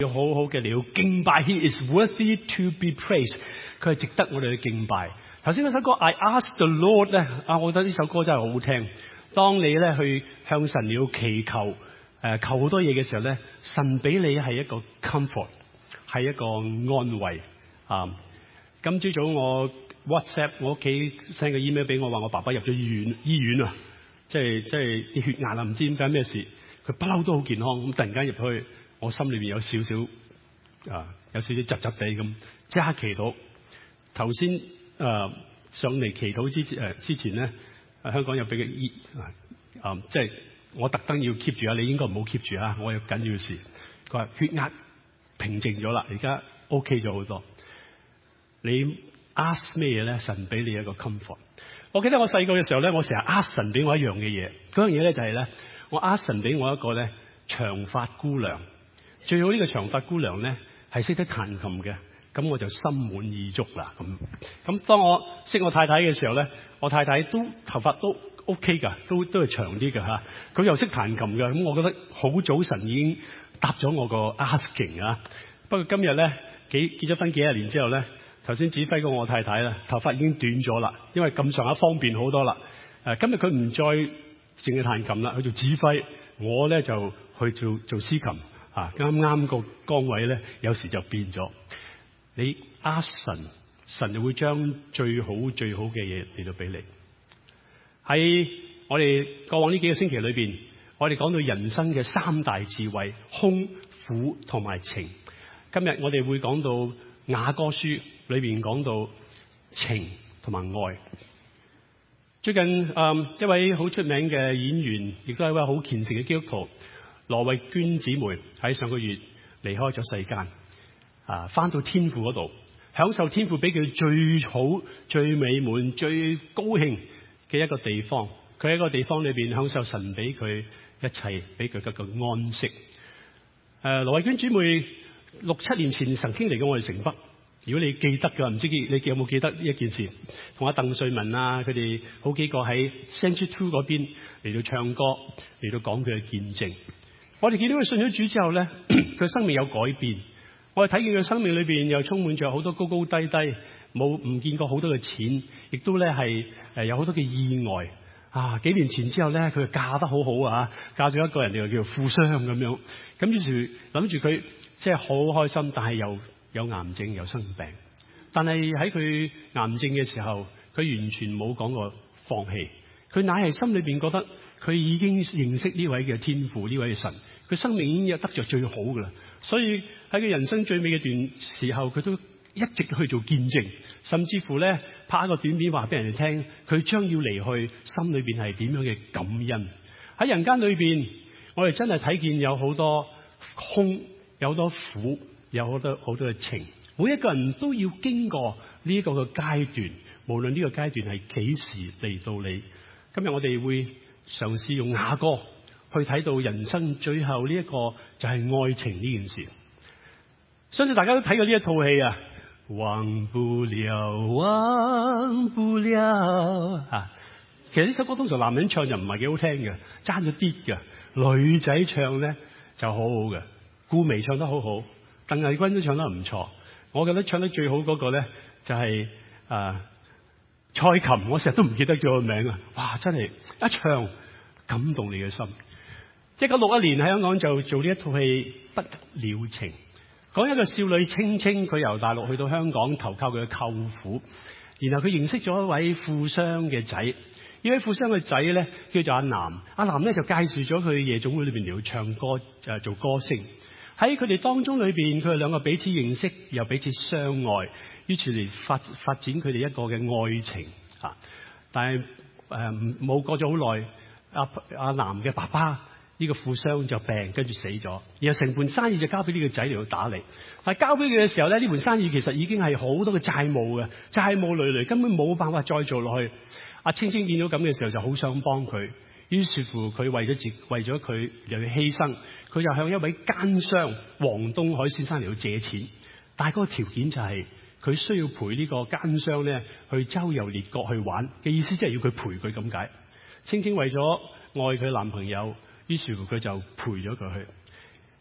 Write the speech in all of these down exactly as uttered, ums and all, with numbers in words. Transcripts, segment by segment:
要好好嘅嚟到敬拜 ，He is worthy to be praised。佢係值得我哋去敬拜。頭先嗰首歌 I Ask the Lord 咧，啊，我覺得呢首歌真係好好聽。當你咧去向神要祈求，誒、呃、求好多嘢嘅時候咧，神俾你係一個 comfort， 係一個安慰啊。今朝早我 WhatsApp 我屋企 send 個 email 俾我，話我爸爸入咗醫院，醫院啊，即係即係啲血壓啊，唔知點解咩事，佢不嬲都好健康，咁突然間入去，我心裏邊有少少啊，有少少窒窒地咁，即刻祈禱。頭先誒上嚟祈禱之前誒、呃、之前咧、啊，香港有俾佢醫啊，即係我特登要 keep 住啊，你應該唔好 keep 住啊，我有緊要事。佢話血壓平靜咗啦，而家 OK 咗好多。你 ask 咩嘢咧？神俾你一個 comfort。我記得我細個嘅時候咧，我成日 ask 神俾我一樣嘅嘢。嗰樣嘢咧就係咧，我 ask 神俾我一個咧長髮姑娘。最好呢個長髮姑娘咧係識得彈琴嘅，咁我就心滿意足啦。咁咁當我識我太太嘅時候咧，我太太都頭髮都 OK 㗎，都都係長啲㗎嚇。佢又識彈琴㗎，咁我覺得好早神已經答咗我個 asking 啊。不過今日咧幾結咗婚幾廿年之後咧。頭先指揮過我太太啦，頭髮已經短咗啦，因為咁上下方便好多啦。誒，今日佢唔再淨係彈琴啦，去做指揮，我咧就去做做司琴啊。啱啱個崗位咧，有時就變咗。你 ask 神，神就會將最好最好嘅嘢嚟到俾你。喺我哋過往呢幾個星期裏邊，我哋講到人生嘅三大智慧：空、苦同埋情。今日我哋會講到雅歌書裏邊講到情同埋愛。最近誒、嗯、一位好出名嘅演員，亦都係一位好虔誠嘅基督徒，羅慧娟姊妹喺上個月離開咗世間，啊，翻到天父嗰度，享受天父俾佢最好、最美滿、最高興嘅一個地方。佢喺個地方裏邊享受神俾佢一切，俾佢一個安息。誒、啊，羅慧娟姊妹六七年前曾經嚟過我哋城北。如果你記得嘅，唔知你有冇記得呢一件事？同阿鄧瑞文啊，佢哋好幾個喺 Century Two 嗰邊嚟到唱歌，嚟到講佢嘅見證。我哋見到佢信咗主之後咧，佢生命有改變。我哋睇見佢生命裏邊又充滿着好多高高低低，冇唔見過好多嘅錢，亦都咧係誒有好多嘅意外。啊，幾年前之後咧，佢嫁得好好啊，嫁咗一個人哋又叫富商咁樣。咁於是諗住佢即係好開心，但係又有癌症又生病，但係喺佢癌症嘅時候，佢完全冇講過放棄。佢乃係心裏邊覺得佢已經認識呢位嘅天父，呢位嘅神，佢生命已經有得着最好噶啦。所以喺佢人生最美嘅段時候，佢都一直去做見證，甚至乎咧拍一個短片話俾人哋聽，佢將要離去，心裏邊係點樣嘅感恩。喺人間裏邊，我哋真係睇見有好多空，有好多苦。有好多好多嘅情，每一個人都要經過呢一個嘅階段，無論呢個階段係幾時嚟到你。今日我哋會嘗試用雅歌去睇到人生最後呢一個就係愛情呢件事。相信大家都睇過呢一套戲啊，忘不了，忘不了啊！其實呢首歌通常男人唱就唔係幾好聽嘅，爭咗啲嘅。女仔唱咧就好好嘅，顧媚唱得好好。鄧麗君都唱得唔錯，我覺得唱得最好嗰個咧就係、是、啊蔡琴，我成日都唔記得咗個名啊！哇，真係一唱感動你嘅心。一九六一年喺香港就做呢一套戲《不了情》，講一個少女青青，佢由大陸去到香港投靠佢嘅舅父，然後佢認識咗一位富商嘅仔。呢位富商嘅仔咧叫做阿南，阿南咧就介紹咗佢夜總會裏邊嚟到唱歌，誒做歌星。喺佢哋當中裏邊，佢哋兩個彼此認識，又彼此相愛，於是嚟發發展佢哋一個嘅愛情啊！但係誒冇過咗好耐，阿阿南嘅爸爸呢個富商就病，跟住死咗，然後成盤生意就交俾呢個仔嚟到打理。但係交俾佢嘅時候咧，呢盤生意其實已經係好多嘅債務嘅，債務累累，根本冇辦法再做落去。阿青青見到咁嘅時候，就好想幫佢。於是乎，佢為咗自為咗佢又要犧牲，佢就向一位奸商黃東海先生嚟到借錢，但係嗰個條件就係、是、佢需要陪呢個奸商咧去周遊列國去玩嘅意思，即係要佢陪佢咁解。青青為咗愛佢男朋友，於是乎佢就陪咗佢去。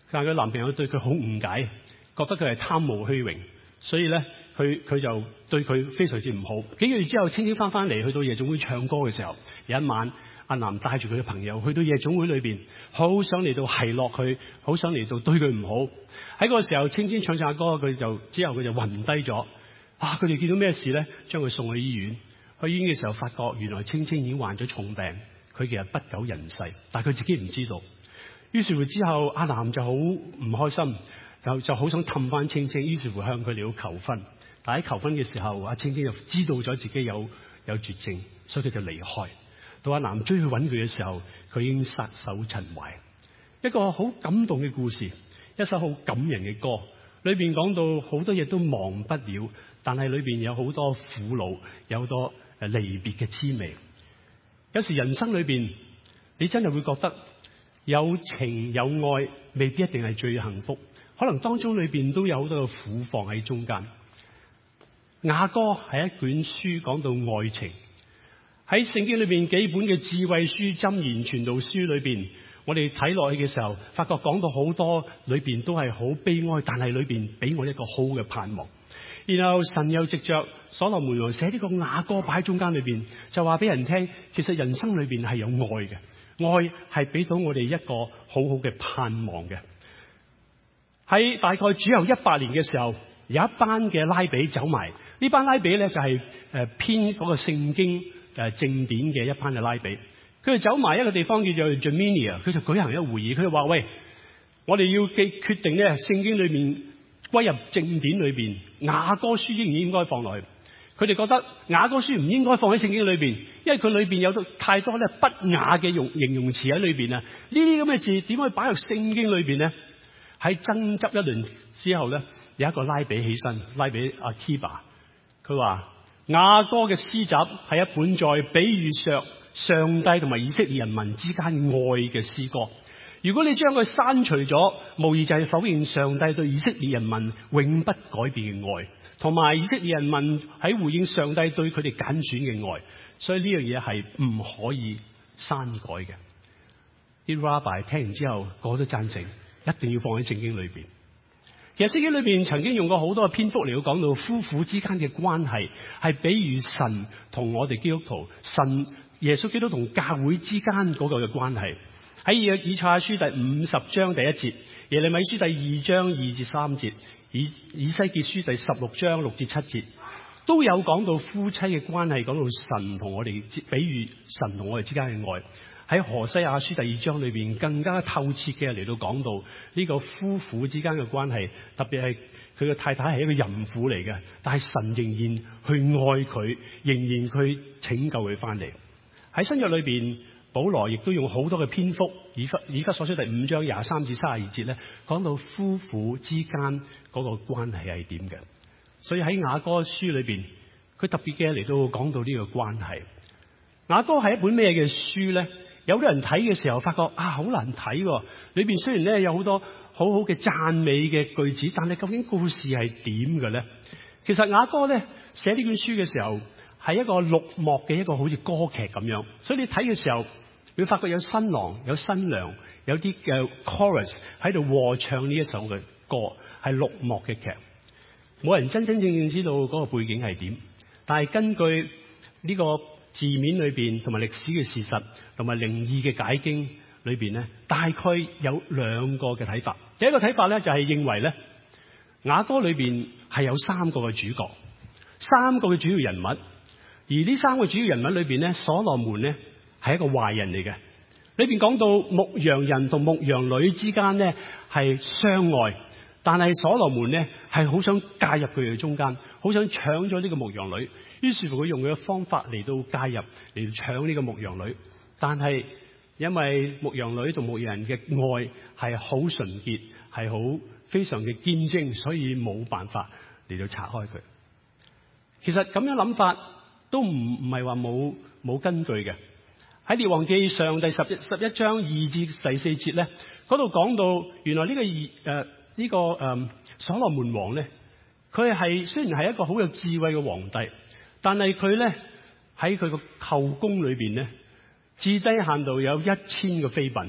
但係佢男朋友對佢好誤解，覺得佢係貪慕虛榮，所以咧佢佢就對佢非常之唔好。幾個月之後，青青翻翻嚟，去到夜總會唱歌嘅時候，有一晚阿南帶住佢嘅朋友去到夜總會裏邊，好想嚟到奚落佢，好想嚟到對佢唔好。喺嗰個時候，青青唱唱下歌，佢就之後佢就暈低咗。啊！佢哋見到咩事咧？將佢送去醫院。去醫院嘅時候，發覺原來青青已經患咗重病，佢其實不久人世，但係佢自己唔知道。於是乎之後，阿南就好唔開心，就就好想氹翻青青，於是乎向佢哋求婚。但喺求婚嘅時候，阿青青就知道咗自己有有絕症，所以佢就離開。到阿南追去揾佢嘅時候，佢已經撒手塵寰。一個好感動嘅故事，一首好感人嘅歌，裏邊講到好多嘢都忘不了，但係裏邊有好多苦惱，有好多誒離別嘅滋味。有時人生裏邊，你真係會覺得有情有愛未必一定係最幸福，可能當中裏邊都有好多嘅苦放喺中間。雅歌係一卷書，講到愛情。喺聖經裏邊幾本嘅智慧書、箴言、傳道書裏邊，我哋睇落去嘅時候，發覺講到好多裏邊都係好悲哀，但係裏邊俾我一個好嘅盼望。然後神又藉着所羅門王寫呢個雅歌擺喺中間裏邊，就話俾人聽，其實人生裏邊係有愛嘅，愛係俾到我哋一個好好嘅盼望嘅。喺大概主後一百年嘅時候，有一班嘅拉比走埋，呢班拉比咧就係誒編嗰個聖經誒正典嘅一班嘅拉比。佢哋走埋一個地方叫做 Jamnia， 佢就舉行一個會議，佢就話：喂，我哋要記決定咧聖經裏面歸入正典裏邊，雅歌書應唔應該放落去？佢哋覺得雅歌書唔應該放喺聖經裏邊，因為佢裏邊有太多咧不雅嘅用形容詞喺裏邊啊！呢啲咁嘅字點可以擺入聖經裏邊呢？喺爭執一輪之後咧，有一個拉比起身，拉比阿 Kiba， 佢話雅歌嘅詩集係一本在比喻上上帝同埋以色列人民之間愛嘅詩歌。如果你將佢刪除咗，無疑就係否認上帝對以色列人民永不改變嘅愛，同埋以色列人民喺回應上帝對佢哋揀選嘅愛。所以呢樣嘢係唔可以刪改嘅。啲 Rabbi 聽完之後，個個都贊成，一定要放喺聖經裏邊。其實聖經裏邊曾經用過好多嘅篇幅嚟到講到夫婦之間嘅關係，係比喻神同我哋基督徒，神耶穌基督同教會之間嗰個嘅關係。喺以賽亞書第五十章第一節，耶利米書第二章二至三節，以以西結書第十六章六至七節，都有講到夫妻嘅關係，講到神同我哋，比喻神同我哋之間嘅愛。喺何西阿書第二章裏邊更加透徹嘅嚟到講到呢個夫婦之間嘅關係，特別係佢嘅太太係一個淫婦嚟嘅，但係神仍然去愛佢，仍然去拯救佢翻嚟。喺新約裏邊，保羅亦都用好多嘅篇幅，以弗以弗所書第五章廿三至三十二節咧，講到夫婦之間嗰個關係係點嘅。所以喺雅歌書裏邊，佢特別嘅嚟到講到呢個關係。雅歌係一本咩嘅書咧？有啲人睇嘅時候發覺啊，好難睇喎。裏邊雖然咧有好多好好嘅讚美嘅句子，但係究竟故事係點嘅咧？其實雅歌咧寫呢本書嘅時候係一個六幕嘅一個好似歌劇咁樣，所以你睇嘅時候你會發覺有新郎有新娘，有啲嘅 chorus 喺度和唱呢一首嘅歌，係六幕嘅劇。冇人真真正正知道嗰個背景係點，但係根據呢個字面裏邊同埋歷史嘅事實同埋靈意嘅解經裏邊咧，大概有兩個嘅睇法。第一個睇法咧就係認為咧，雅歌裏邊係有三個嘅主角，三個嘅主要人物，而呢三個主要人物裏邊咧，所羅門咧係一個壞人嚟嘅。裏邊講到牧羊人同牧羊女之間咧係相愛，但係所羅門咧係好想介入佢哋中間，好想搶咗呢個牧羊女。於是乎佢用佢嘅方法嚟到介入，嚟到搶呢個牧羊女。但係因為牧羊女同牧羊人嘅愛係好純潔，係好非常嘅堅貞，所以冇辦法嚟到拆開佢。其實咁樣諗法都唔唔係話冇冇根據嘅。喺列王記上第十一十一章二至第四節咧，嗰度講到原來呢、這個誒呢、呃這個誒、呃、所羅門王咧，佢係雖然係一個好有智慧嘅皇帝。但係佢咧喺佢個後宮裏邊咧，至低限度有一千個妃嬪，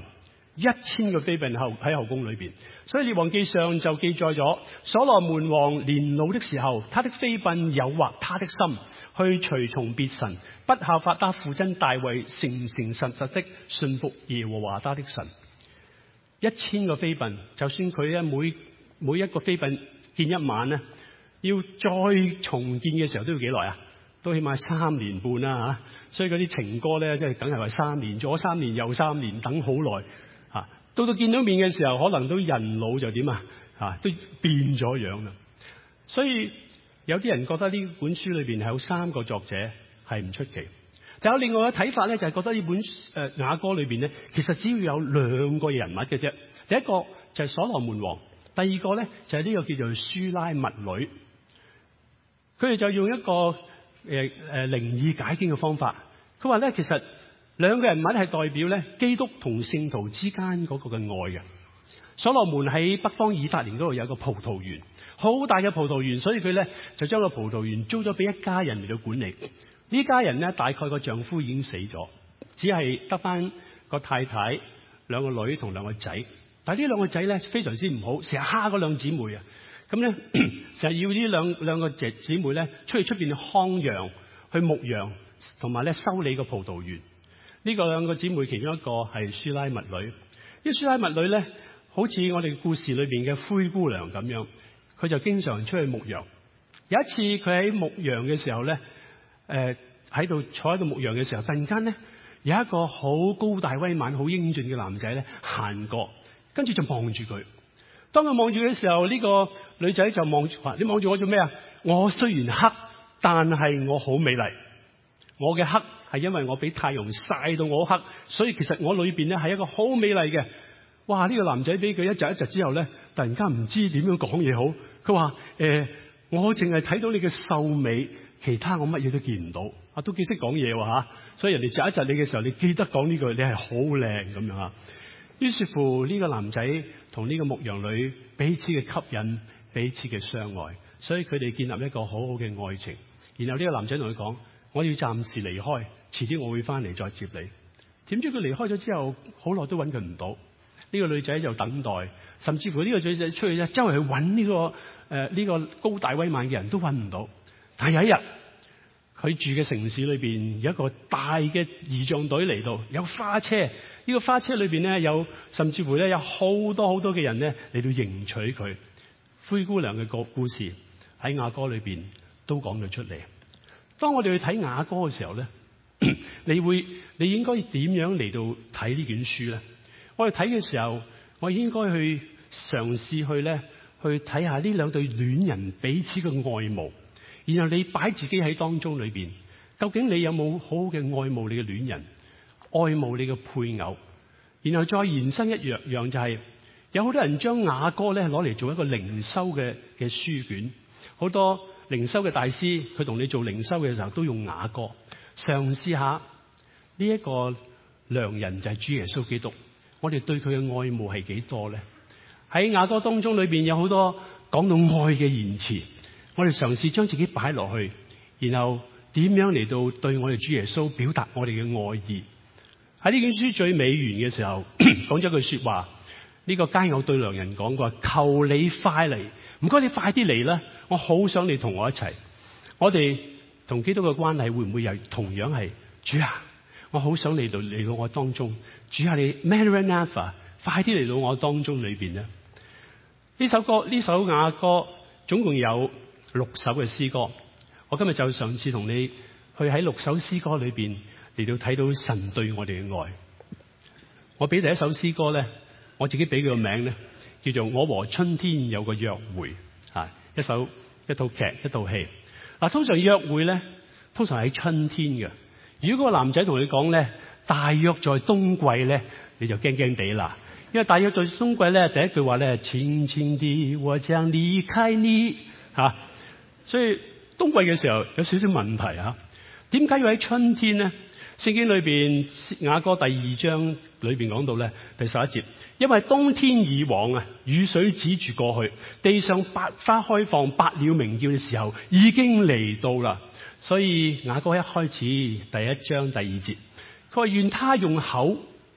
一千個妃嬪後喺後宮裏邊。所以列王記上就記載咗，所羅門王年老的時候，他的妃嬪誘惑他的心，去隨從別神，不效法他父親大衛，誠誠實實的信服耶和華他的神。一千個妃嬪，就算佢咧每每一個妃嬪見一晚咧，要再重見嘅時候都要幾耐啊？都起碼三年半啦吓。所以嗰啲情歌咧，即係梗係話三年，左三年右三年，等好耐吓。到到見到面嘅時候，可能都人老就點啊吓，都變咗樣啦。所以有啲人覺得呢本書裏邊係有三個作者係唔出奇。但有另外嘅睇法咧，就係覺得呢本誒雅歌裏邊咧，其實只要有兩個人物嘅啫。第一個就係所羅門王，第二個咧就係呢個叫做書拉密女。佢哋就用一個誒誒靈意解經嘅方法。佢話咧，其實兩個人物係代表咧基督同聖徒之間嗰個嘅愛嘅。所羅門喺北方以法蓮嗰度有個葡萄園，好大嘅葡萄園，所以佢咧就將個葡萄園租咗俾一家人嚟到管理。呢家人咧大概個丈夫已經死咗，只係得翻個太太、兩個女同兩個仔。但係呢兩個仔咧非常之唔好，成日蝦嗰兩姊妹啊。咁咧成日要呢兩兩個姐姊妹咧出去出邊看羊、去牧羊，同埋咧修理個葡萄園。呢個兩個姊妹其中一個係書拉密女。呢個書拉密女咧，好似我哋故事裏邊嘅灰姑娘咁樣，佢就經常出去牧羊。有一次佢喺牧羊嘅時候咧。誒喺度坐喺度牧羊嘅時候，突然間咧有一個好高大威猛、好英俊嘅男仔咧行過，跟住就望住佢。當佢望住嘅時候，呢個女仔就望住話：你望住我做咩啊？我雖然黑，但係我好美麗。我嘅黑係因為我俾太陽曬到我黑，所以其實我裏邊咧係一個好美麗嘅。哇！呢個男仔俾佢一窒一窒之後咧，突然間唔知點樣講嘢好。佢話：誒，我淨係睇到你嘅秀美。其他我乜嘢都見唔到，啊都幾識講嘢喎嚇，所以人哋窒一窒你嘅時候，你記得講呢句，你係好靚咁樣嚇。於是乎呢個男仔同呢個牧羊女彼此嘅吸引，彼此嘅相愛，所以佢哋建立一個好好嘅愛情。然後呢個男仔同佢講：我要暫時離開，遲啲我會翻嚟再接你。點知佢離開咗之後，好耐都揾佢唔到。呢個女仔就等待，甚至乎呢個女仔出去咧，周圍去揾呢個誒呢、呃呢個高大威猛嘅人都揾唔到。但係有一日，佢住嘅城市裏邊有一個大嘅儀仗隊嚟到，有花車。呢、這個花車裏邊咧有，甚至乎咧有好多好多嘅人咧嚟到迎娶佢。灰姑娘嘅個故事喺雅歌裏邊都講咗出嚟。當我哋去睇雅歌嘅時候咧，你會你應該點樣嚟到睇呢卷書咧？我哋睇嘅時候，我應該去嘗試去咧去睇下呢兩對戀人彼此嘅愛慕。然後你擺自己喺當中裏邊，究竟你有冇好好嘅愛慕你嘅戀人，愛慕你嘅配偶？然後再延伸一樣樣就係、是，有好多人將雅歌咧攞嚟做一個靈修嘅嘅書卷，好多靈修嘅大師佢同你做靈修嘅時候都用雅歌，嘗試下呢一個良人就係主耶穌基督，我哋對佢嘅愛慕係幾多咧？喺雅歌當中裏邊有好多講到愛嘅言辭。我哋嘗試將自己擺落去，然後點樣嚟到對我哋主耶穌表達我哋嘅愛意。喺呢卷書最尾完嘅時候，講咗句說話，呢、這個佳偶對良人講過：求你快嚟，唔該你快啲嚟啦！我好想你同我一齊。我哋同基督嘅關係會唔會又同樣係主啊？我好想嚟到嚟到我當中，主啊，你 Maranatha， 快啲嚟到我當中裏邊咧。呢首歌呢首雅歌總共有六首嘅詩歌，我今日就上次同你去喺六首詩歌裏邊嚟到睇到神對我哋嘅愛。我俾第一首詩歌咧，我自己俾佢個名咧，叫做《我和春天有個約會》啊，一首一套劇一套戲。嗱，通常約會咧，通常喺春天嘅。如果個男仔同你講咧，大約在冬季咧，你就驚驚地啦，因為大約在冬季咧，第一句話咧，輕輕地我將離開你吓。啊所以冬季嘅時候有少少問題啊，點解要喺春天呢？聖經裏邊雅歌第二章裏邊講到咧，第十一節，因為冬天已往啊，雨水止住過去，地上百花開放，百鳥鳴叫嘅時候已經嚟到啦。所以雅歌一開始第一章第二節，佢話願他用口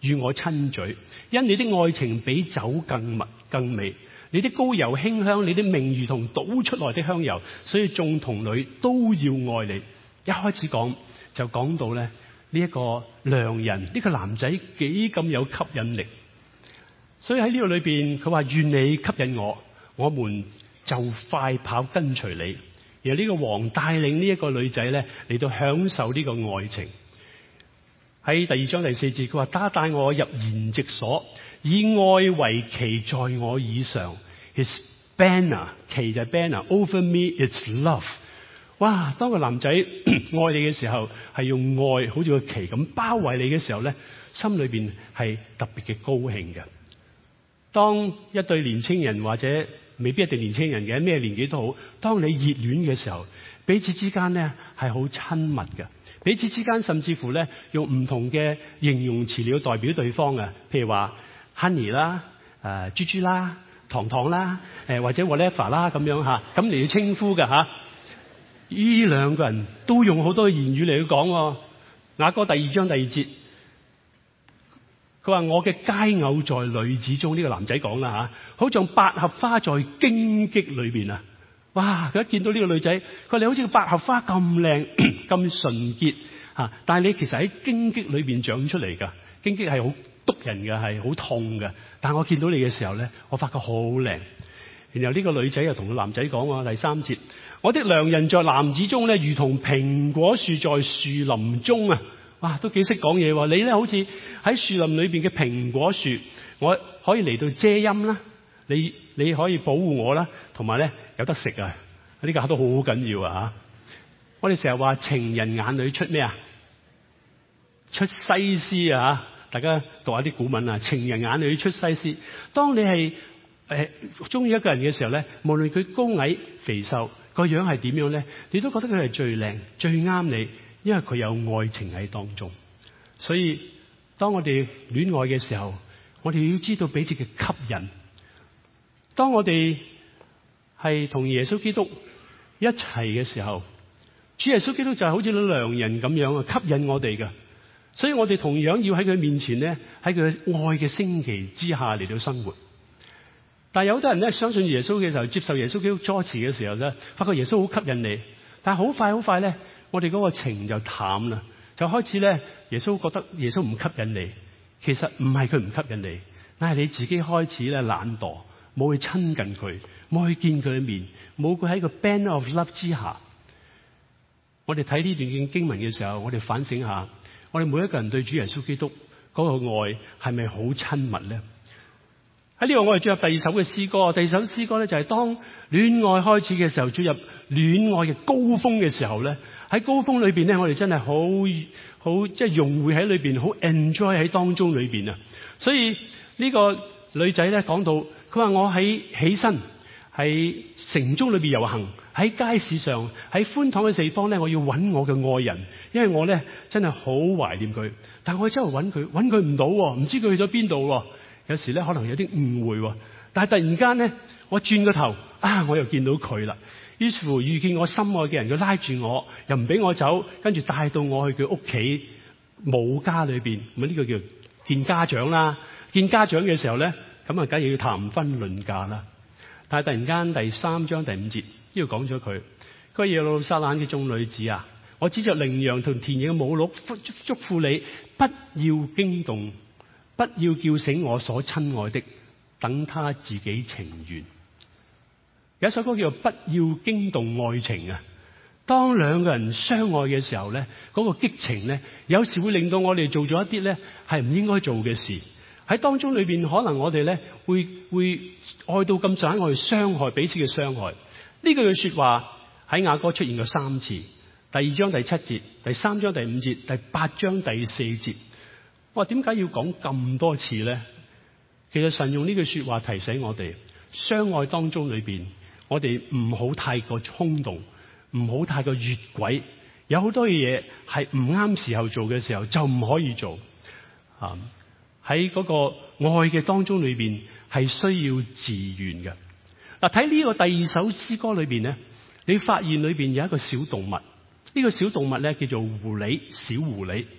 與我親嘴，因你的愛情比酒更密更美，你的膏油馨香，你的名如同倒出來的香油，所以眾童女都要愛你。一開始講就講到咧呢一個良人，呢個男仔幾咁有吸引力。所以喺呢個裏邊，佢話願你吸引我，我們就快跑跟隨你。然後呢個王帶領呢一個女仔咧嚟到享受呢個愛情。喺第二章第四節，佢話他帶我入筵席所，以愛為旗在我以上。His banner， 旗就係 banner，over me it's love。哇！當個男仔愛你嘅時候，係用愛好似個旗咁包圍你嘅時候咧，心裏邊係特別嘅高興嘅。當一對年青人，或者未必一定年青人嘅，咩年紀都好，當你熱戀嘅時候，彼此之間咧係好親密嘅。彼此之間甚至乎咧用唔同嘅形容詞嚟代表對方嘅，譬如話 honey 啦、誒豬豬啦、糖糖啦、誒或者 whatever 啦咁樣嚇，咁嚟要稱呼嘅嚇。呢兩個人都用好多言語嚟去講。雅歌第二章第二節，佢話我嘅佳偶在女子中，呢、這個男仔講啦嚇，好像百合花在荊棘裏邊啊！哇！佢一見到呢個女仔，佢話你好似個百合花咁靚咁純潔嚇，但係你其實喺荊棘裏邊長出嚟㗎，荊棘係好篤人嘅，係好痛嘅。但係我見到你嘅時候咧，我發覺好靚。然後呢個女仔又同個男仔講喎，第三節，我的良人在男子中咧，如同蘋果樹在樹林中啊！哇，都幾識講嘢喎！你咧好似喺樹林裏邊嘅蘋果樹，我可以嚟到遮陰啦，你你可以保護我啦，同埋咧有得食啊！呢個都好緊要啊！嚇，我哋成日話情人眼裏出咩啊？出西施啊！大家讀下啲古文啊，情人眼裏出西施。當你係誒中意一個人嘅時候咧，無論佢高矮肥瘦個樣係點樣咧，你都覺得佢係最靚最啱你，因為佢有愛情喺當中。所以當我哋戀愛嘅時候，我哋要知道彼此嘅吸引。當我哋係同耶穌基督一齊嘅時候，主耶穌基督就係好似良人咁樣啊，吸引我哋嘅。所以我哋同樣要喺佢面前咧，喺佢愛嘅星旗之下嚟到生活。但係有好多人咧相信耶穌嘅時候，接受耶穌基督初次嘅時候咧，發覺耶穌好吸引你，但係好快好快咧，我哋嗰個情就淡啦，就開始咧耶穌覺得耶穌唔吸引你。其實唔係佢唔吸引你，但係你自己開始咧懶惰，冇去親近佢，冇去見佢嘅面，冇佢喺個 banner of love 之下。我哋睇呢段經文嘅時候，我哋反省下，我哋每一個人對主耶穌基督嗰個愛係咪好親密咧？喺呢個我哋進入第二首嘅詩歌，第二首詩歌咧就係當戀愛開始嘅時候，進入戀愛嘅高峰嘅時候咧，喺高峰裏邊咧，我哋真係好好即係融匯喺裏邊，好 enjoy 喺當中裏邊啊！所以呢個女仔咧講到，佢話我喺起身喺城中裏邊遊行，喺街市上，喺寬敞嘅地方咧，我要揾我嘅愛人，因為我咧真係好懷念佢。但係我周圍揾佢，揾佢唔到，唔知佢去咗邊度。有時咧可能有啲誤會，但係突然間咧，我轉個頭啊，我又見到佢啦。於是乎遇見我心愛嘅人，佢拉住我，又唔俾我走，跟住帶到我去佢屋企母家裏邊。咁呢個叫見家長啦。見家長嘅時候咧，咁啊梗係要談婚論嫁啦。但係突然間第三章第五節呢度講咗佢，佢話耶路撒冷嘅眾女子啊，我指着羚羊同田野嘅母鹿囑咐你，不要驚動。不要叫醒我所親愛的，等他自己情願。有一首歌叫做《不要驚動愛情》啊。當兩個人相愛嘅時候咧，嗰個激情咧，有時會令到我哋做咗一啲咧係唔應該做嘅事。喺當中裏邊，可能我哋咧會會愛到咁上下，我哋傷害彼此嘅傷害。呢句說話喺雅歌出現過三次：第二章第七節、第三章第五節、第八章第四節。我話點解要講咁多次咧？其實神用呢句說話提醒我哋，相愛當中裏邊，我哋唔好太過衝動，唔好太過越軌。有好多嘢係唔啱時候做嘅時候就唔可以做。啊，喺嗰個愛嘅當中裏邊係需要自願嘅。嗱，睇呢個第二首詩歌裏邊咧，你發現裏邊有一個小動物。呢個小動物咧叫做狐狸，小狐狸。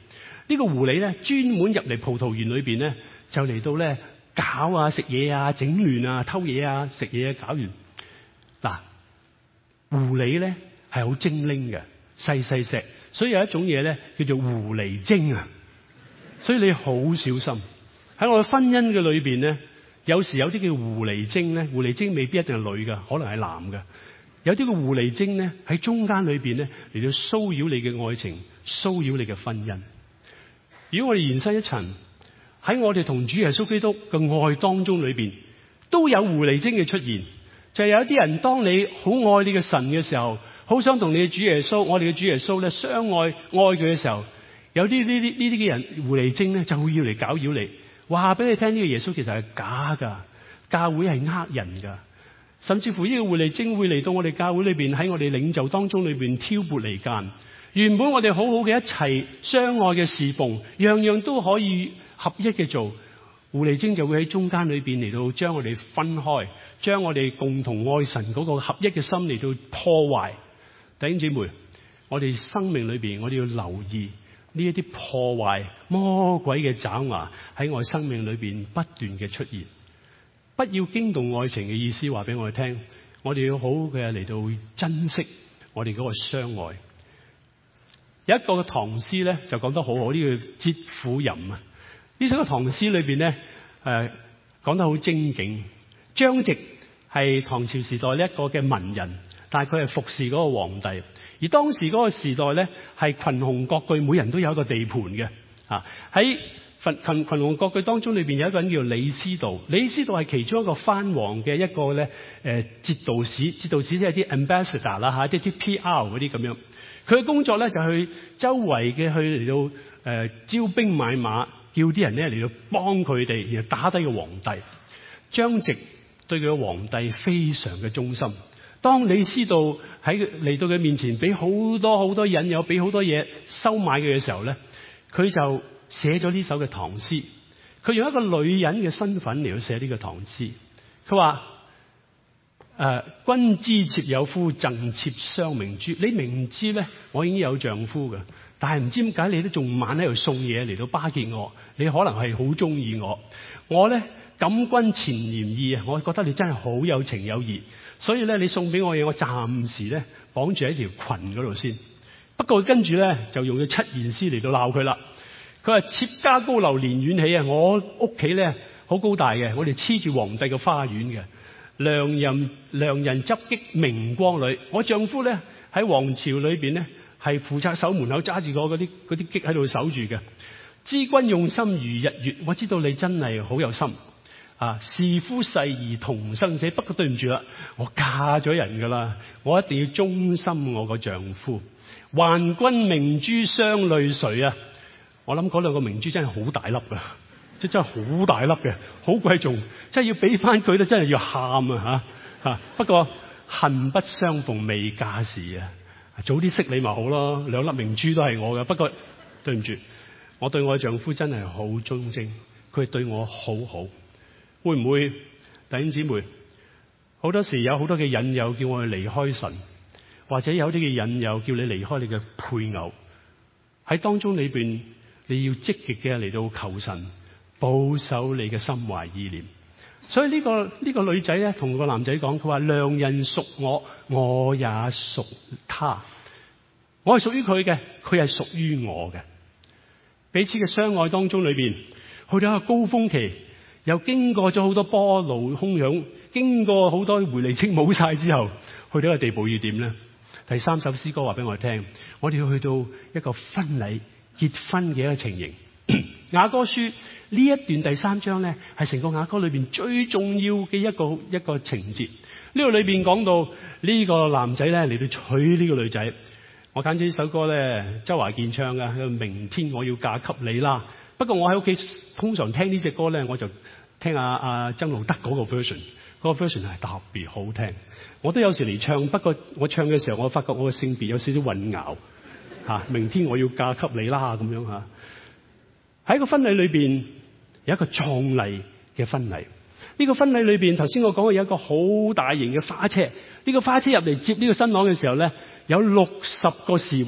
呢個狐狸咧專門入嚟葡萄園裏邊咧，就嚟到咧搞啊食嘢啊整亂啊偷嘢啊食嘢啊搞完。嗱，狐狸咧係好精靈嘅，細細隻，所以有一種嘢咧叫做狐狸精啊。所以你好小心喺我嘅婚姻嘅裏邊咧，有時有啲叫狐狸精咧，狐狸精未必一定係女噶，可能係男噶。有啲個狐狸精咧喺中間裏邊咧嚟到騷擾你嘅愛情，騷擾你嘅婚姻。如果我哋延伸一層，喺我哋同主耶穌基督嘅愛當中裏邊，都有狐狸精嘅出現。就係有一啲人，當你好愛你嘅神嘅時候，好想同你嘅主耶穌，我哋嘅主耶穌咧相愛愛佢嘅時候，有啲呢啲呢啲嘅人狐狸精咧就會要嚟搞擾你，話俾你聽呢個耶穌其實係假噶，教會係呃人噶，甚至乎呢個狐狸精會嚟到我哋教會裏邊，喺我哋領袖當中裏邊挑撥離間。原本我哋好好嘅一齊相愛嘅侍奉，樣樣都可以合一嘅做，狐狸精就會喺中間裏邊嚟到將我哋分開，將我哋共同愛神嗰個合一嘅心嚟到破壞。弟兄姊妹，我哋生命裏邊我哋要留意呢一啲破壞魔鬼嘅爪牙喺我哋生命裏邊不斷嘅出現。不要驚動愛情嘅意思話俾我哋聽，我哋要好嘅嚟到珍惜我哋嗰個相愛。有一個嘅唐詩咧就講得好好，呢個節婦吟啊，呢首嘅唐詩裏邊咧，誒、呃、講得好精警。張籍係唐朝時代呢一個嘅文人，但係佢係服侍嗰個皇帝。而當時嗰個時代咧係群雄割據，每人都有一個地盤嘅。啊，喺群群群雄割據當中裏邊有一個人叫李思道，李思道係其中一個藩王嘅一個咧誒節度使，節度使即係啲 ambassador 啦嚇，即係啲 P R 嗰啲咁樣。佢嘅工作咧就去周圍嘅去嚟到誒、呃、招兵買馬，叫啲人咧嚟到幫佢哋，然後打低個皇帝。張籍對佢嘅皇帝非常嘅忠心。當李思道喺嚟到佢面前，俾好多好多引誘，俾好多嘢收買佢嘅時候咧，佢就寫咗呢首嘅唐詩。佢用一個女人嘅身份嚟到寫呢個唐詩。佢話：誒、呃，君知妾有夫，贈妾雙明珠。你明知咧，我已經有丈夫嘅，但係唔知點解你都仲晚喺度送嘢嚟到巴結我。你可能係好中意我，我咧感君前嫌意啊！我覺得你真係好有情有義，所以咧你送俾我嘢，我暫時咧綁住喺條裙嗰度先。不過跟住咧就用咗七言詩嚟到鬧佢啦。佢話：妾家高樓連苑起啊！我屋企咧好高大嘅，我哋黐住皇帝嘅花園嘅。良人良人執戟明光裏，我丈夫咧喺皇朝裏邊咧係負責守門口，揸住個嗰啲嗰啲戟喺度守住嘅。知君用心如日月，我知道你真係好有心啊！是夫誓兒同生死，不過對唔住啦，我嫁咗人噶啦，我一定要忠心我個丈夫。還君明珠雙淚垂啊！我諗嗰兩個明珠真係好大粒噶。即真係好大粒嘅，好貴重，即係要俾翻佢咧，真係要喊啊吓吓！不過恨不相逢未嫁時啊，早啲識你咪好咯，兩粒明珠都係我嘅。不過對唔住，我對我嘅丈夫真係好忠貞，佢係對我好好。會唔會弟兄姊妹？好多時有好多嘅引誘叫我哋離開神，或者有啲嘅引誘叫你離開你嘅配偶，喺當中裏邊你要積極嘅嚟到求神保守你嘅心懷意念。所以呢、這個呢、這個女仔咧同個男仔講，佢話：良人屬我，我也屬他。我係屬於佢嘅，佢係屬於我嘅。彼此嘅相愛當中裏邊，去到一個高峰期，又經過咗好多波濤洶湧，經過好多狐狸精冇晒之後，去到一個地步要點咧？第三首詩歌話俾我哋聽，我哋要去到一個婚禮結婚嘅一個情形。雅歌書呢一段第三章咧，係成個雅歌裏邊最重要嘅一個一個情節。呢個裏邊講到呢個男仔咧嚟到娶呢個女仔。我揀咗呢首歌咧，周華健唱嘅，明天我要嫁給你啦。不過我喺屋企通常聽呢隻歌咧，我就聽阿阿曾路德嗰個 version，嗰個 version 係特別好聽。我都有時嚟唱，不過我唱嘅時候，我發覺我嘅性別有少少混淆吓。明天我要嫁給你啦，咁樣吓。喺個婚禮裏邊有一個壯麗嘅婚禮。呢個婚禮裏邊，頭先我講嘅有一個好大型嘅花車。呢個花車入嚟接呢個新郎嘅時候咧，有六十個侍衛，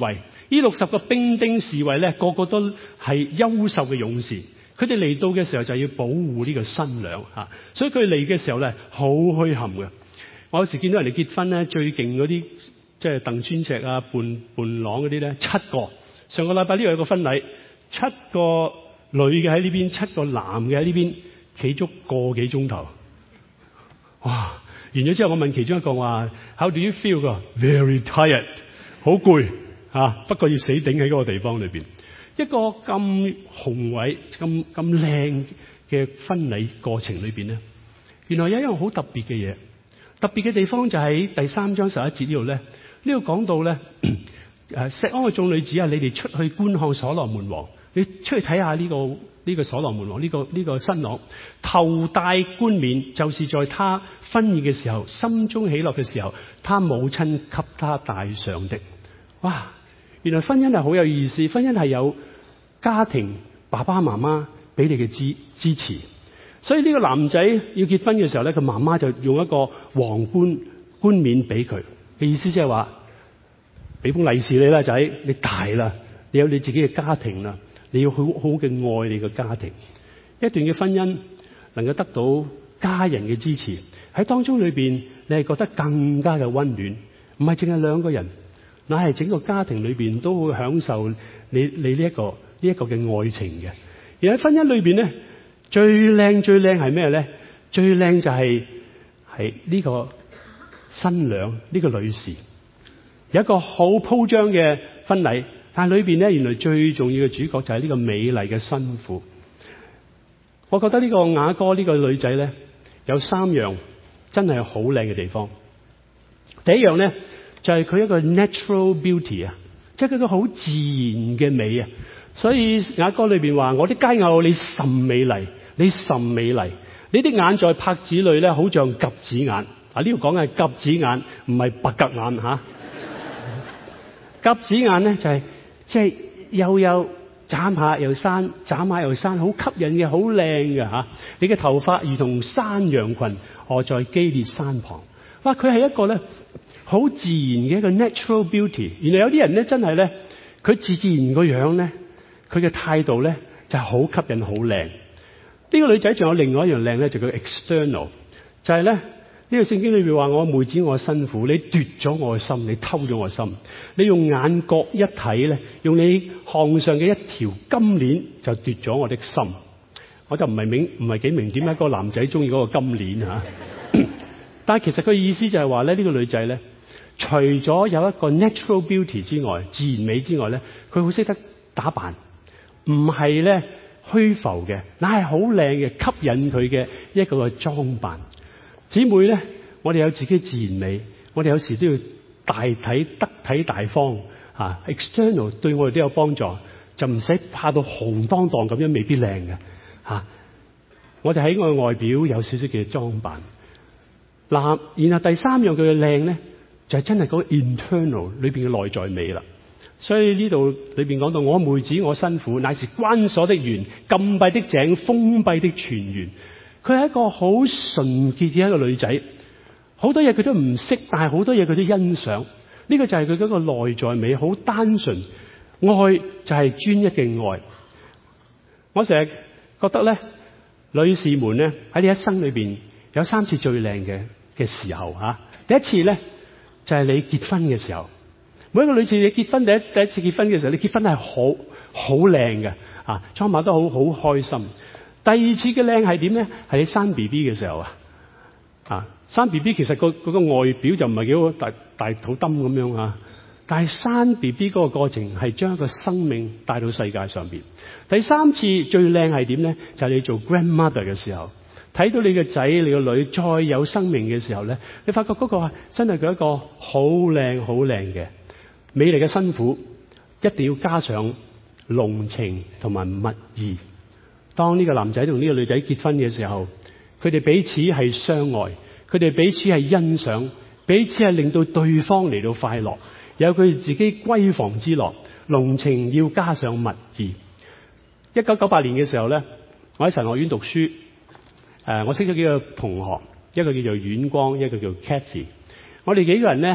呢六十個兵丁侍衛咧，個個都係優秀嘅勇士。佢哋嚟到嘅時候就要保護呢個新娘嚇，所以佢嚟嘅時候咧好虛冚嘅。我有時見到人哋結婚咧，最勁嗰啲即係鄧川石啊、伴伴郎嗰啲咧，七個。上個禮拜呢度有個婚禮，七個女嘅喺呢邊，七個男嘅喺呢邊，企足個幾鐘頭。哇！完咗之後，我問其中一個話 ：How do you feel？ 個 Very tired， 好攰嚇，不過要死頂喺嗰個地方裏邊。一個咁宏偉、咁咁靚嘅婚禮過程裏邊咧，原來有一樣好特別嘅嘢。特別嘅地方就喺第三章十一節呢度咧，呢度講到咧，誒錫安嘅眾女子啊，你哋出去觀看所羅門王，你出去睇下呢個呢個所羅門王呢個呢個新郎，頭戴冠冕，就是在他婚宴嘅時候，心中喜樂嘅時候，他母親給他戴上的。哇！原來婚姻係好有意思，婚姻係有家庭爸爸媽媽俾你嘅支支持。所以呢個男仔要結婚嘅時候咧，佢媽媽就用一個皇冠冠冕俾佢嘅意思，即係話俾封利是你啦，仔，你大啦，你有你自己嘅家庭啦，你要好好嘅愛你嘅家庭。一段嘅婚姻能夠得到家人嘅支持，喺當中裏邊你係覺得更加嘅溫暖，唔係淨係兩個人，乃係整個家庭裏邊都會享受你你呢一個呢一個嘅愛情嘅。而喺婚姻裏邊咧，最靚最靚係咩咧？最靚就係係呢個新娘呢、呢個女士有一個好鋪張嘅婚禮，但係裏邊咧原來最重要嘅主角就係呢個美麗嘅新婦。我覺得呢個雅歌呢個女仔咧有三樣真係好靚嘅地方。第一樣咧就係、是、佢一個 natural beauty 啊，即係佢個好自然嘅美啊。所以雅歌裏邊話：我的佳偶你甚美麗，你甚美麗，你啲眼在帕子裏咧，好像鴿子眼。啊，呢度講嘅係鴿子眼，唔係白鴿眼吓。鴿子眼咧就係即係又又眨下又閂，眨下又閂，好吸引嘅，好靚嘅吓。你嘅頭髮如同山羊群臥在基列山旁。哇！佢係一個咧好自然嘅一個 natural beauty。原來有啲人咧真係咧，佢自自然個樣咧。佢嘅態度咧就係、是、好吸引好靚。呢、這個女仔仲有另外一樣靚咧，就叫 external， 就係咧呢、這個聖經裏邊話：我妹子我新婦，你奪咗我嘅心，你偷咗我心，你用眼角一睇咧，用你項上嘅一條金鏈就奪咗我的心。我就唔係明唔係幾明點解個男仔中意嗰個金鏈嚇。但係其實佢意思就係話咧，呢、這個女仔咧，除咗有一個 natural beauty 之外，自然美之外咧，佢好識得打扮。唔係咧虛浮嘅，乃係好靚嘅，吸引佢嘅一個嘅裝扮。姊妹咧，我哋有自己自然美，我哋有時都要大體得體大方啊。external 對我哋都有幫助，就唔使怕到紅當當咁樣，未必靚嘅吓。我哋喺我嘅外表有少少嘅裝扮。嗱，然後第三樣佢嘅靚咧，就係、是、真係嗰個 internal 裏邊嘅內在美啦。所以呢度裏邊講到：我妹子我新婦，乃是關鎖的園、禁閉的井、封閉的泉源。佢係一個好純潔嘅一個女仔，好多嘢佢都唔識，但係好多嘢佢都欣賞。呢、這個就係佢嗰個內在美，好單純。愛就係專一嘅愛。我成日覺得咧，女士們咧喺你一生裏邊有三次最靚嘅嘅時候吓、啊。第一次咧就係、是、你結婚嘅時候。每一個女士你結婚第一第一次結婚嘅時候，你結婚係好好靚嘅啊，裝扮得好好開心。第二次嘅靚係點咧？係你生 B B 嘅時候啊，啊生 B B 其實個嗰個外表就唔係幾好大大肚墩咁樣啊，但係生 B B 嗰個過程係將一個生命帶到世界上邊。第三次最靚係點咧？就係、是、你做 grandmother 嘅時候，睇到你嘅仔你個女再有生命嘅時候咧，你發覺嗰個真係佢一個好靚好靚嘅美麗嘅新婦，一定要加上濃情同埋蜜意。當呢個男仔同呢個女仔結婚嘅時候，佢哋彼此係相愛，佢哋彼此係欣賞，彼此係令到對方嚟到快樂，有佢自己閨房之樂。濃情要加上蜜意。一九九八年嘅時候咧，我喺神學院讀書，誒、呃，我識咗幾個同學，一個叫做遠光，一個叫 Cathy。我哋幾個人咧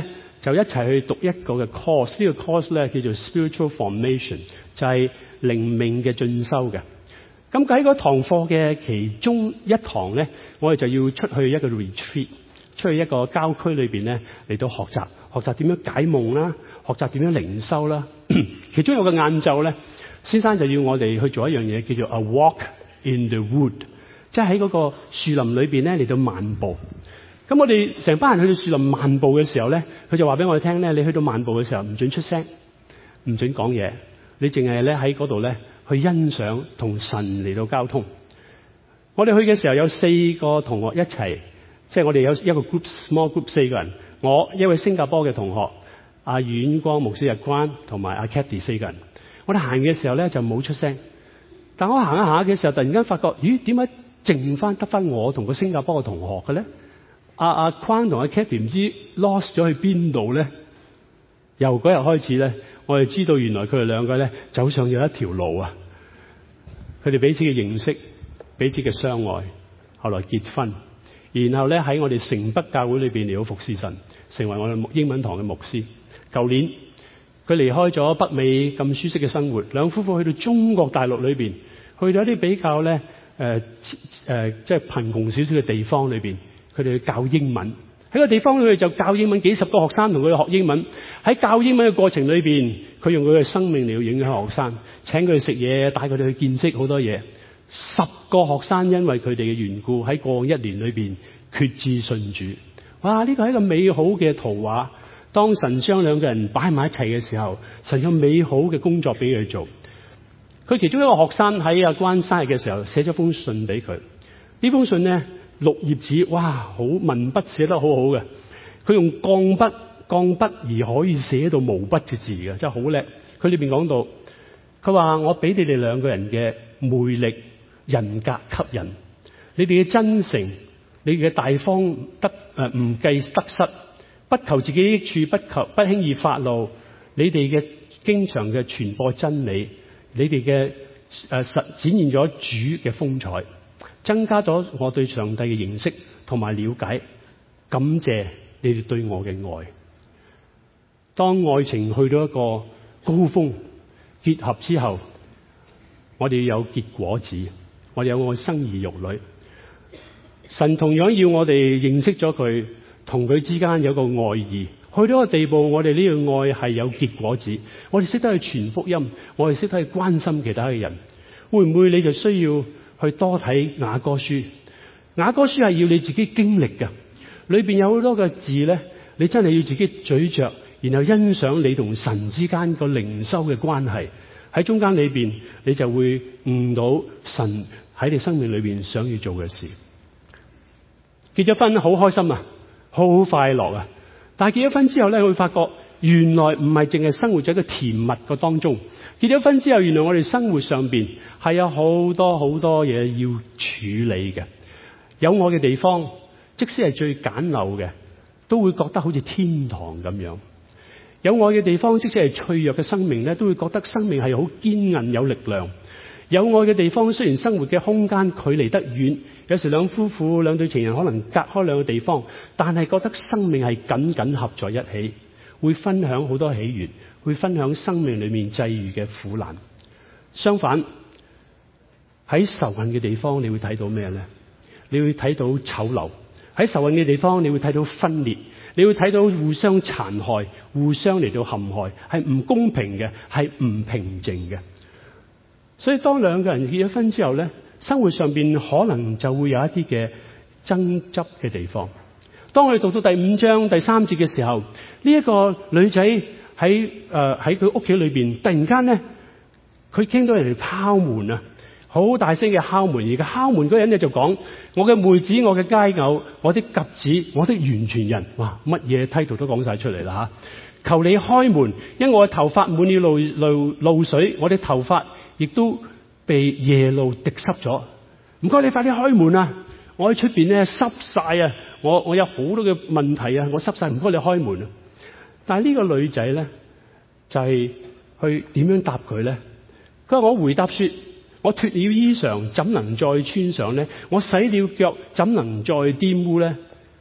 就一齊去讀一個嘅 course。呢個 course 咧叫做 spiritual formation， 就係靈命嘅進修嘅。咁喺嗰堂課嘅其中一堂咧，我哋就要出去一個 retreat， 出去一個郊區裏邊咧嚟到學習，學習點樣解夢啦，學習點樣靈修啦。其中有個晏晝咧，先生就要我哋去做一樣嘢，叫做 a walk in the wood， 即係喺嗰個樹林裏邊咧嚟到漫步。咁我哋成班人去到樹林漫步嘅時候咧，佢就話俾我哋聽咧，你去到漫步嘅時候唔准出聲，唔准講嘢，你淨係咧喺嗰度咧去欣賞同神嚟到交通。我哋去嘅時候有四個同學一齊，即係我哋有一個 group small group 四個人，我一位新加坡嘅同學阿遠光牧師日關同埋阿 Cathy 四個人。我哋行嘅時候咧就冇出聲，但我行一下嘅時候突然間發覺，咦，點解剩翻得翻我同個新加坡嘅同學嘅咧？阿阿框同阿 Cathy 唔知 lost 咗去邊度咧？由嗰日開始咧，我哋知道原來佢哋兩個咧走上咗一條路啊！佢哋彼此嘅認識，彼此嘅相愛，後來結婚，然後咧喺我哋城北教會裏邊嚟到服侍神，成為我哋英文堂嘅牧師。舊年佢離開咗北美咁舒適嘅生活，兩夫婦去到中國大陸裏邊，去到一啲比較咧誒誒即係貧窮少少嘅地方裏邊。佢哋去教英文，喺個地方佢哋就教英文，幾十個學生同佢哋學英文。喺教英文嘅過程裏邊，佢用佢嘅生命嚟到影響學生，請佢哋食嘢，帶佢哋去見識好多嘢。十個學生因為佢哋嘅緣故，喺過往一年裏邊決志信主。哇！呢個係一個美好嘅圖畫。當神將兩個人擺埋一齊嘅時候，神有美好嘅工作俾佢做。佢其中一個學生喺阿關生日嘅時候寫咗封信俾佢。呢封信呢，六頁紙，哇，好文筆寫得好好嘅。佢用鋼筆鋼筆而可以寫到毛筆嘅字嘅，真係好叻。佢裏邊講到，佢話我俾你哋兩個人嘅魅力、人格吸引，你哋嘅真誠，你哋嘅大方得誒唔計得失，不求自己益處，不求不輕易發怒，你哋嘅經常嘅傳播真理，你哋嘅誒實展現咗主嘅風采。增加咗我對上帝嘅認識同埋了解，感謝你哋對我嘅愛。當愛情去到一個高峰結合之後，我哋要有結果子，我哋有愛生兒育女。神同樣要我哋認識咗佢，同佢之間有個愛意，去到一個地步，我哋呢個愛係有結果子。我哋識得去傳福音，我哋識得去關心其他嘅人。會唔會你就需要去多睇雅歌書？雅歌書係要你自己經歷嘅，裏邊有好多嘅字咧，你真係要自己咀嚼，然後欣賞你同神之間個靈修嘅關係。喺中間裏邊，你就會悟到神喺你生命裏邊想要做嘅事。結咗婚好開心啊，好快樂啊！但係結咗婚之後咧，會發覺原來唔係淨係生活喺一個甜蜜嘅當中。結咗婚之後，原來我哋生活上邊係有好多好多嘢要處理嘅。有愛嘅地方，即使係最簡陋嘅，都會覺得好似天堂咁樣。有愛嘅地方，即使係脆弱嘅生命咧，都會覺得生命係好堅韌有力量。有愛嘅地方，雖然生活嘅空間距離得遠，有時兩夫婦兩對情人可能隔開兩個地方，但係覺得生命係緊緊合在一起，會分享好多喜悅，會分享生命裏面際遇嘅苦難。相反，喺仇恨嘅地方，你會睇到咩咧？你會睇到醜陋。喺仇恨嘅地方，你會睇到分裂，你會睇到互相殘害，互相嚟到陷害，係唔公平嘅，係唔平靜嘅。所以當兩個人結咗婚之後咧，生活上邊可能就會有一啲嘅爭執嘅地方。當我哋讀到第五章第三節嘅時候，呢、這、一個女仔喺誒喺佢屋企裏邊，突然間咧，佢聽到人哋敲門啊，好大聲嘅敲門。而個敲門嗰個人咧就講：我嘅妹子，我嘅佳偶，我的鴿子，我的完全人。哇，乜嘢 title 都講晒出嚟啦吓！求你開門，因為我嘅頭髮滿了露露露水，我的頭髮亦都被夜露滴濕咗。唔該，你快啲開門啊！我喺出邊咧濕晒啊！我我有好多嘅問題啊！我濕晒，唔該你開門啊！但係呢個女仔咧就係、是、去點樣答佢咧？佢話：我回答說，我脫了衣裳，怎能再穿上呢？我洗了腳，怎能再玷污呢？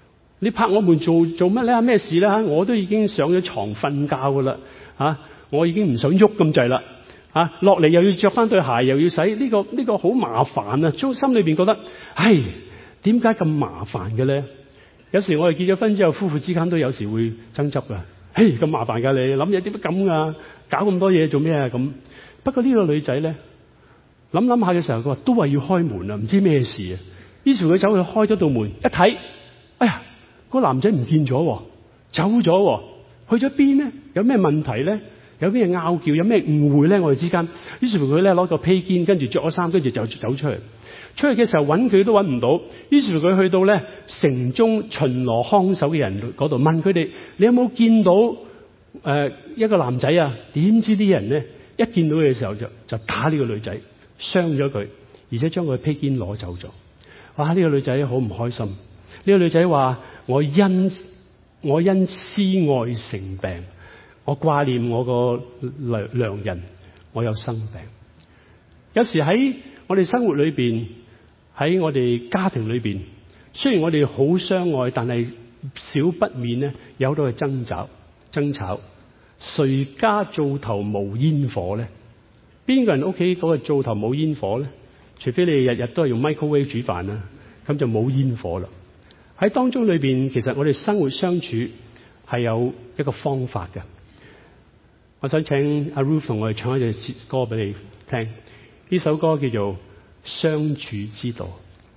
你拍我們做做乜咧？咩事咧？我都已經上咗床瞓覺噶啦，啊！我已經唔想喐咁滯啦，啊！落嚟又要着翻對鞋，又要洗，呢個呢個好麻煩啊！中心裏邊覺得，唉，點解咁麻煩嘅咧？有時我哋結咗婚之後，夫婦之間都有時會爭執噶。嘿，咁麻煩噶，你諗嘢點解咁啊？搞咁多嘢做咩啊？咁不過呢個女仔咧，諗諗下嘅時候，佢話都話要開門啊，唔知咩事啊。於是佢走去開咗道門，一睇，哎呀，個男仔唔見咗，走咗，去咗邊咧？有咩問題咧？有咩拗撬？有咩誤會咧？我哋之間。於是乎佢咧攞個披肩，跟住着咗衫，跟住就走出去。出去嘅時候揾佢都揾唔到，於是乎佢去到咧城中巡邏看守嘅人嗰度問佢哋：你有冇見到誒、呃、一個男仔啊？點知啲人咧一見到佢嘅時候就就打呢個女仔，傷咗佢，而且將佢披肩攞走咗。哇！呢、這個女仔好唔開心。呢、這個女仔話：我因我因思愛成病，我掛念我個良良人，我有生病。有時喺我哋生活裏邊，喺我哋家庭裏邊，雖然我哋好相愛，但係少不免咧有好多嘅爭吵、爭吵。誰家灶頭無煙火咧？邊個人屋企嗰個灶頭冇煙火咧？除非你日日都係用 microwave 煮飯啦，咁就冇煙火啦。喺當中裏邊，其實我哋生活相處係有一個方法嘅。我想請阿 Ruth 同我哋唱一隻歌俾你聽，呢首歌叫做《相處之道》。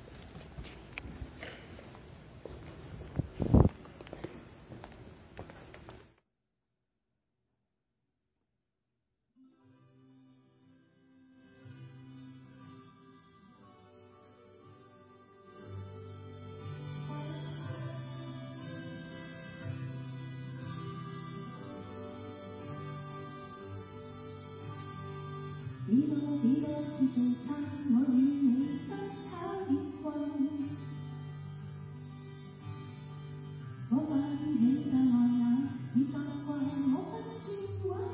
幾多幾多次早餐，我與你爭吵結棍。嗰晚起大愛眼，已習慣我不轉位。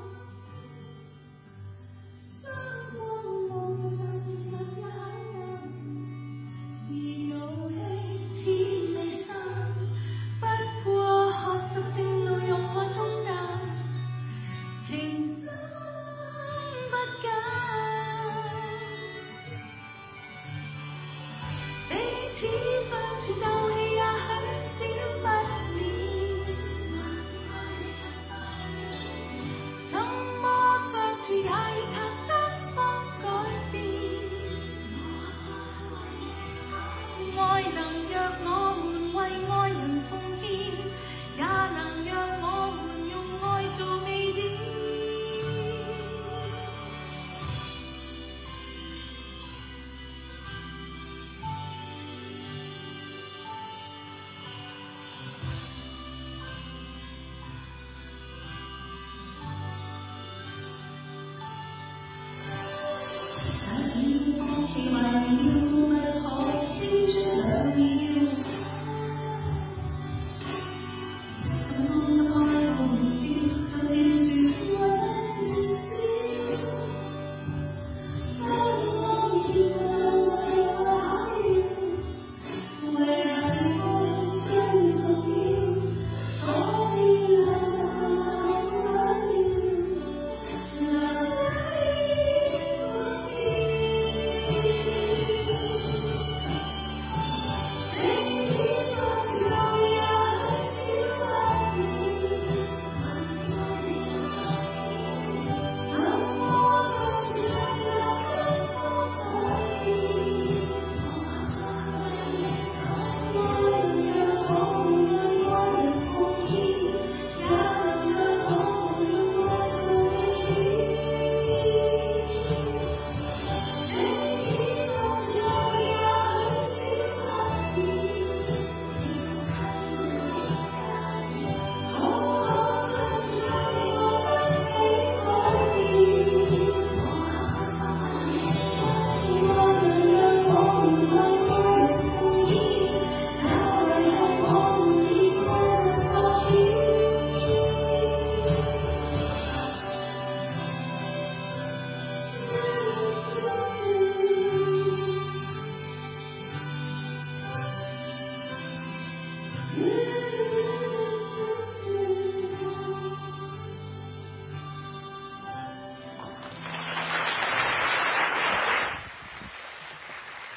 相安無事，其實也很難。而怒氣似離散，不過學習性路用我沖淡。情深不減，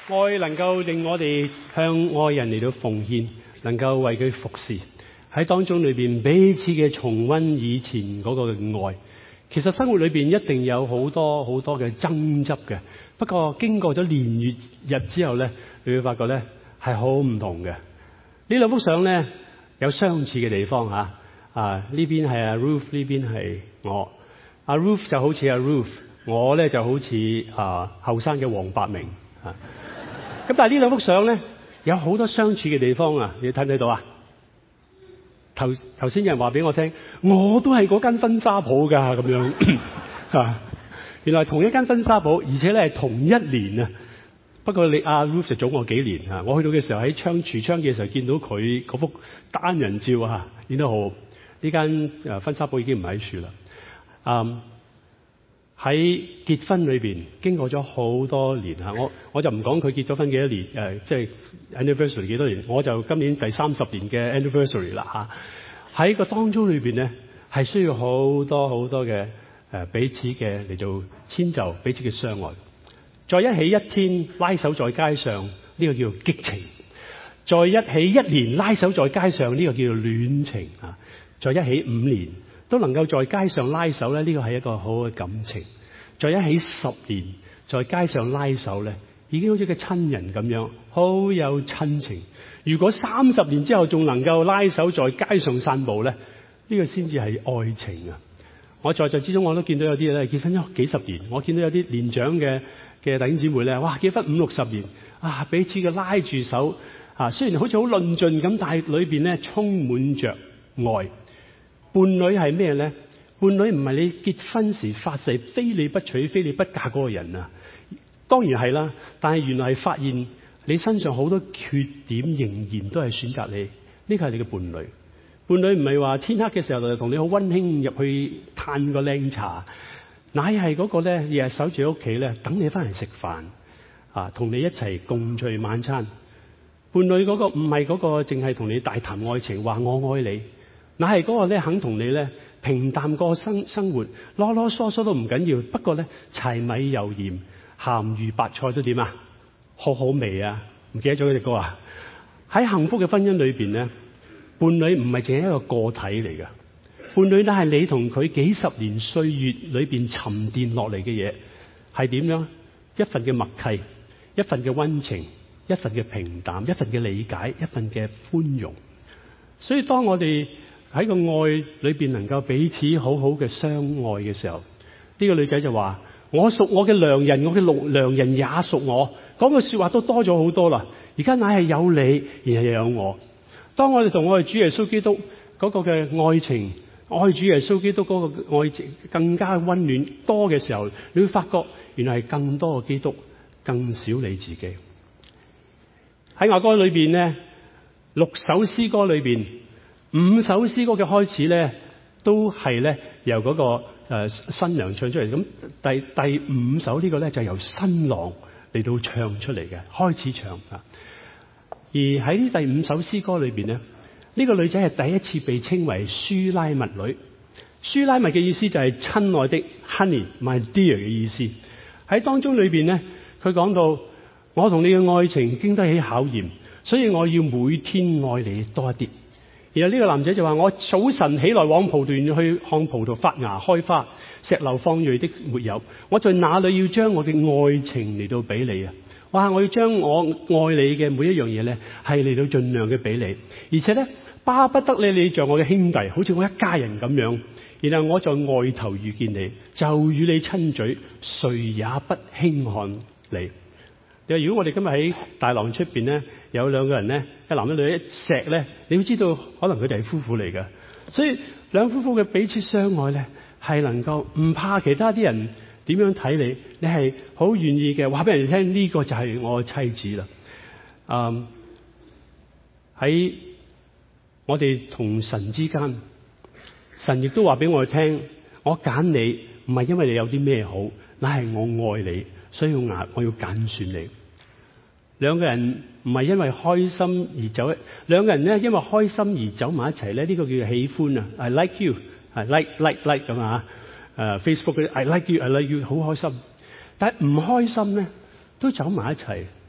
愛能夠令我哋向愛人嚟到奉獻，能夠為佢服侍，喺當中裏邊彼此嘅重溫以前嗰個嘅愛。其實生活裏邊一定有好多好多嘅爭執嘅，不過經過咗年月日之後咧，你會發覺咧係好唔同嘅。呢兩幅相咧有相似嘅地方嚇，啊呢邊係阿 Ruth， 呢邊係我。阿 Ruth 就好似阿 Ruth， 我咧就好似啊後生嘅黃百鳴啊。咁但係呢兩幅相咧有好多相似嘅地方啊！你睇唔睇到啊？頭頭先有人話俾我聽，我都係嗰間婚紗鋪㗎咁樣啊！原來同一間婚紗鋪，而且咧係同一年啊。不過你阿 Ruth 就早我幾年啊！我去到嘅時候喺窗櫥窗嘅時候見到佢嗰幅單人照啊，影得好。呢間誒婚紗鋪已經唔喺處啦。嗯。喺結婚裏邊經過咗好多年嚇，我我就唔講佢結咗婚幾多年，誒、呃、即係 anniversary 幾多年，我就今年第三十年嘅 anniversary 啦嚇。喺個當中裏邊咧，係需要好多好多嘅誒、呃、彼此嘅嚟做遷就，彼此嘅相愛。在一起一天拉手在街上，呢、這個叫做激情；在一起一年拉手在街上，呢、這個叫做戀情啊；在一起五年都能夠在街上拉手咧，呢個係一個好嘅感情。在一起十年，在街上拉手咧，已經好似個親人咁樣，好有親情。如果三十年之後仲能夠拉手在街上散步咧，呢個先至係愛情啊！我在座之中我都見到有啲咧結婚咗幾十年，我見到有啲年長嘅嘅弟兄姊妹咧，哇結婚五六十年啊，彼此嘅拉住手啊，雖然好似好論盡咁，但係裏邊咧充滿着愛。伴侶係咩咧？伴侶唔係你結婚時發誓非你不娶、非你不嫁嗰個人啊，當然係啦。但係原來係發現你身上好多缺點，仍然都係選擇你，呢個係你嘅伴侶。伴侶唔係話天黑嘅時候就同你好溫馨入去嘆個靚茶，乃係嗰個咧日日守住喺屋企咧，等你翻嚟食飯啊，同你一齊共聚晚餐。伴侶嗰個唔係嗰個淨係同你大談愛情，話我愛你。乃係嗰個咧肯同你咧平淡過生生活，囉囉嗦嗦都唔緊要。不過咧柴米油鹽鹹魚白菜都點啊？好好味啊！唔記得咗嗰隻歌啊！喺幸福嘅婚姻裏邊咧，伴侶唔係淨係一個個體嚟㗎。伴侶咧係你同佢幾十年歲月裏邊沉澱落嚟嘅嘢，係點樣？一份嘅默契，一份嘅溫情，一份嘅平淡，一份嘅理解，一份嘅寬容。所以當我哋喺個愛裏邊能夠彼此好好嘅相愛嘅時候，呢個女仔就話：我屬我嘅良人，我嘅良人也屬我。講嘅說話都多咗好多啦。而家乃係有你，然後又有我。當我哋同我哋主耶穌基督嗰個嘅愛情，愛主耶穌基督嗰個愛情更加溫暖多嘅時候，你會發覺原來係更多嘅基督，更少你自己。喺雅歌裏邊呢，六首詩歌裏邊，五首詩歌嘅開始咧，都係咧由嗰、那個誒、呃、新娘唱出嚟。咁第第五首呢個咧就由新郎嚟到唱出嚟嘅，開始唱啊。而喺第五首詩歌裏邊咧，呢、這個女仔係第一次被稱為書拉密女。書拉密嘅意思就係親愛的 ，honey，my dear 嘅意思。喺當中裏邊咧，佢講到我同你嘅愛情經得起考驗，所以我要每天愛你多一啲。然後呢個男仔就話：我早晨起來往葡萄園去看葡萄發芽開花，石榴放蕊的沒有。我在哪裏要將我嘅愛情嚟到俾你啊？哇！我要將我愛你嘅每一樣嘢咧，係嚟到盡量嘅俾你，而且咧巴不得你你像我嘅兄弟，好似我一家人咁樣。然後我在外頭遇見你，就與你親嘴，誰也不輕看你。如果我哋今日喺大廊出邊咧，有兩個人咧，一男一女一錫咧，你會知道可能佢哋係夫婦嚟㗎。所以兩夫婦嘅彼此相愛咧，係能夠唔怕其他啲人點樣睇你，你係好願意嘅話俾人哋聽，呢個就係我嘅妻子啦。嗯，喺我哋同神之間，神亦都話俾我哋聽，我揀你唔係因為你有啲咩好，乃係我愛你。所以我要我要揀選你。兩個人唔係因為開心而走，兩個人咧因為開心而走埋一齊咧，呢、這個叫做喜歡啊。I like you，係 like like like 咁啊。誒 Facebook 啲 I like you，I like you，好開心。但係唔開心咧，都走埋一齊。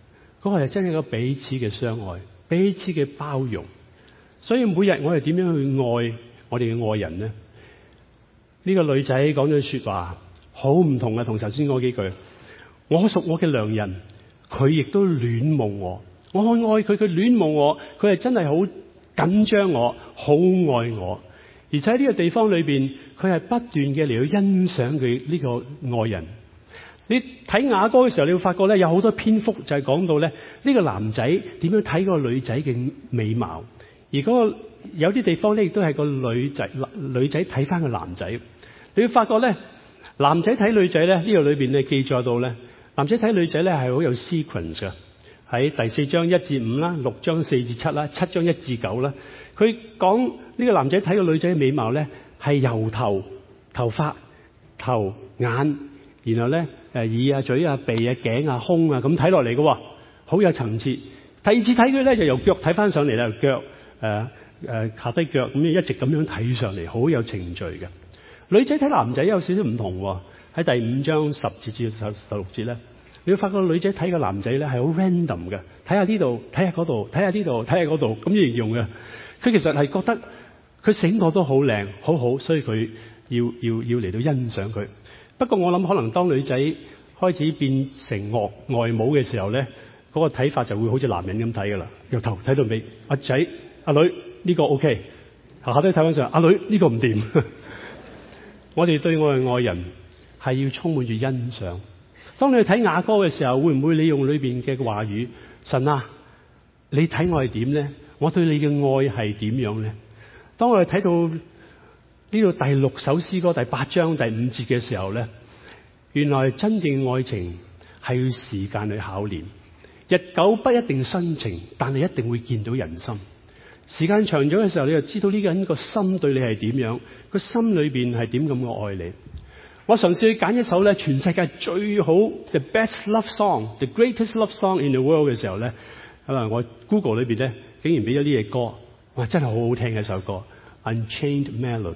嗰個係真係一個彼此嘅相愛，彼此嘅包容。所以每日我哋點樣去愛我哋嘅愛人呢？呢個女仔講咗說話好唔同啊，同頭先嗰幾句。我屬我嘅良人，佢亦都戀慕我。我愛佢，佢戀慕我，佢係真係好緊張我，好愛我。而且喺呢個地方裏邊，佢係不斷嘅嚟去欣賞佢呢個愛人。你睇雅歌嘅時候，你會發覺咧，有好多篇幅就係講到咧呢個男仔點樣睇個女仔嘅美貌，而嗰個有啲地方咧亦都係個女仔女仔睇翻個男仔。你會發覺咧，男仔睇女仔咧，呢度裏邊咧記載到咧，男仔睇女仔咧係好有 sequence 嘅。喺第四章一至五啦，六章四至七啦，七章一至九啦，佢講呢個男仔睇個女仔嘅美貌咧係由頭頭髮、頭眼，然後咧誒耳啊、嘴啊、鼻啊、頸啊、胸啊咁睇落嚟嘅，好有層次。第二次睇佢咧就由腳睇翻上嚟啦，腳誒誒下低腳咁一直咁樣睇上嚟，好有程序嘅。女仔睇男仔有少少唔同喎，喺第五章十節至十十六節咧，你會發覺女仔睇個男仔咧係好 random 嘅，睇下呢度，睇下嗰度，睇下呢度，睇下嗰度咁形容嘅。佢其實係覺得佢整個都好靚，好好，所以佢要要要嚟到欣賞佢。不過我諗可能當女仔開始變成外外母嘅時候咧，嗰個睇法就會好似男人咁睇噶啦，由頭睇到尾。阿仔、阿女呢個 OK，下下都睇翻上，阿女呢個唔掂。我哋對我嘅愛人係要充滿住欣賞。當你去睇雅歌嘅時候，會唔會你用裏邊嘅話語？神啊，你睇我係點咧？我對你嘅愛係點樣咧？當我哋睇到呢度第六首詩歌第八章第五節嘅時候咧，原來真正嘅愛情係要時間去考驗。日久不一定生情，但係一定會見到人心。時間長咗嘅時候，你就知道呢個人個心對你係點樣，個心裏邊係點咁嘅愛你。我嘗試去揀一首咧全世界最好 the best love song，the greatest love song in the world 嘅時候咧，啊我 Google 裏邊咧竟然俾咗呢隻歌，哇真係好好聽嘅一首歌 Unchained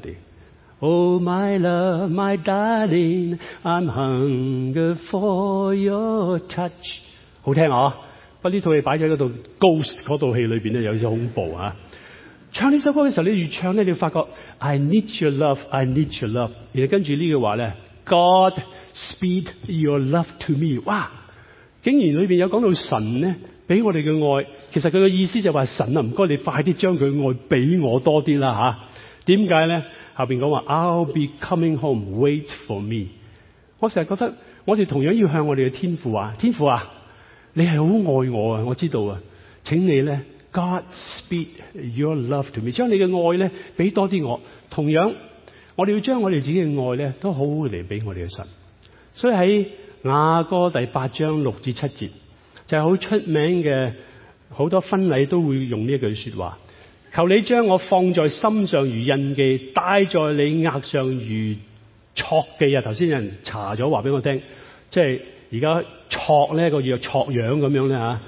Melody。Oh my love, my darling, I'm hunger for your touch。好聽啊！不過呢套戲擺咗喺嗰度 Ghost 嗰套戲裏邊咧有啲恐怖啊！唱呢首歌嘅時候，你越唱咧，你會發覺 I need your love, I need your love。然後跟住呢句話咧 God speed your love to me。哇！竟然裏邊有講到神咧俾我哋嘅愛，其實佢嘅意思就話神啊，唔該你快啲將佢愛俾我多啲啦吓。點解咧？後邊講話 I'll be coming home, wait for me。我成日覺得我哋同樣要向我哋嘅天父話，天父啊，你係好愛我啊，我知道啊，請你咧 God speed your love to me， 將你嘅愛咧俾多啲我。同樣我哋要將我哋自己嘅愛咧都好好嚟俾我哋嘅神。所以喺雅歌第八章六至七節就係好出名嘅，好多婚禮都會用呢一句說話，求你將我放在心上如印記，戴在你額上如戳記啊！頭先有人查咗話俾我聽，即係而家戳呢個叫戳樣咁樣咧吓。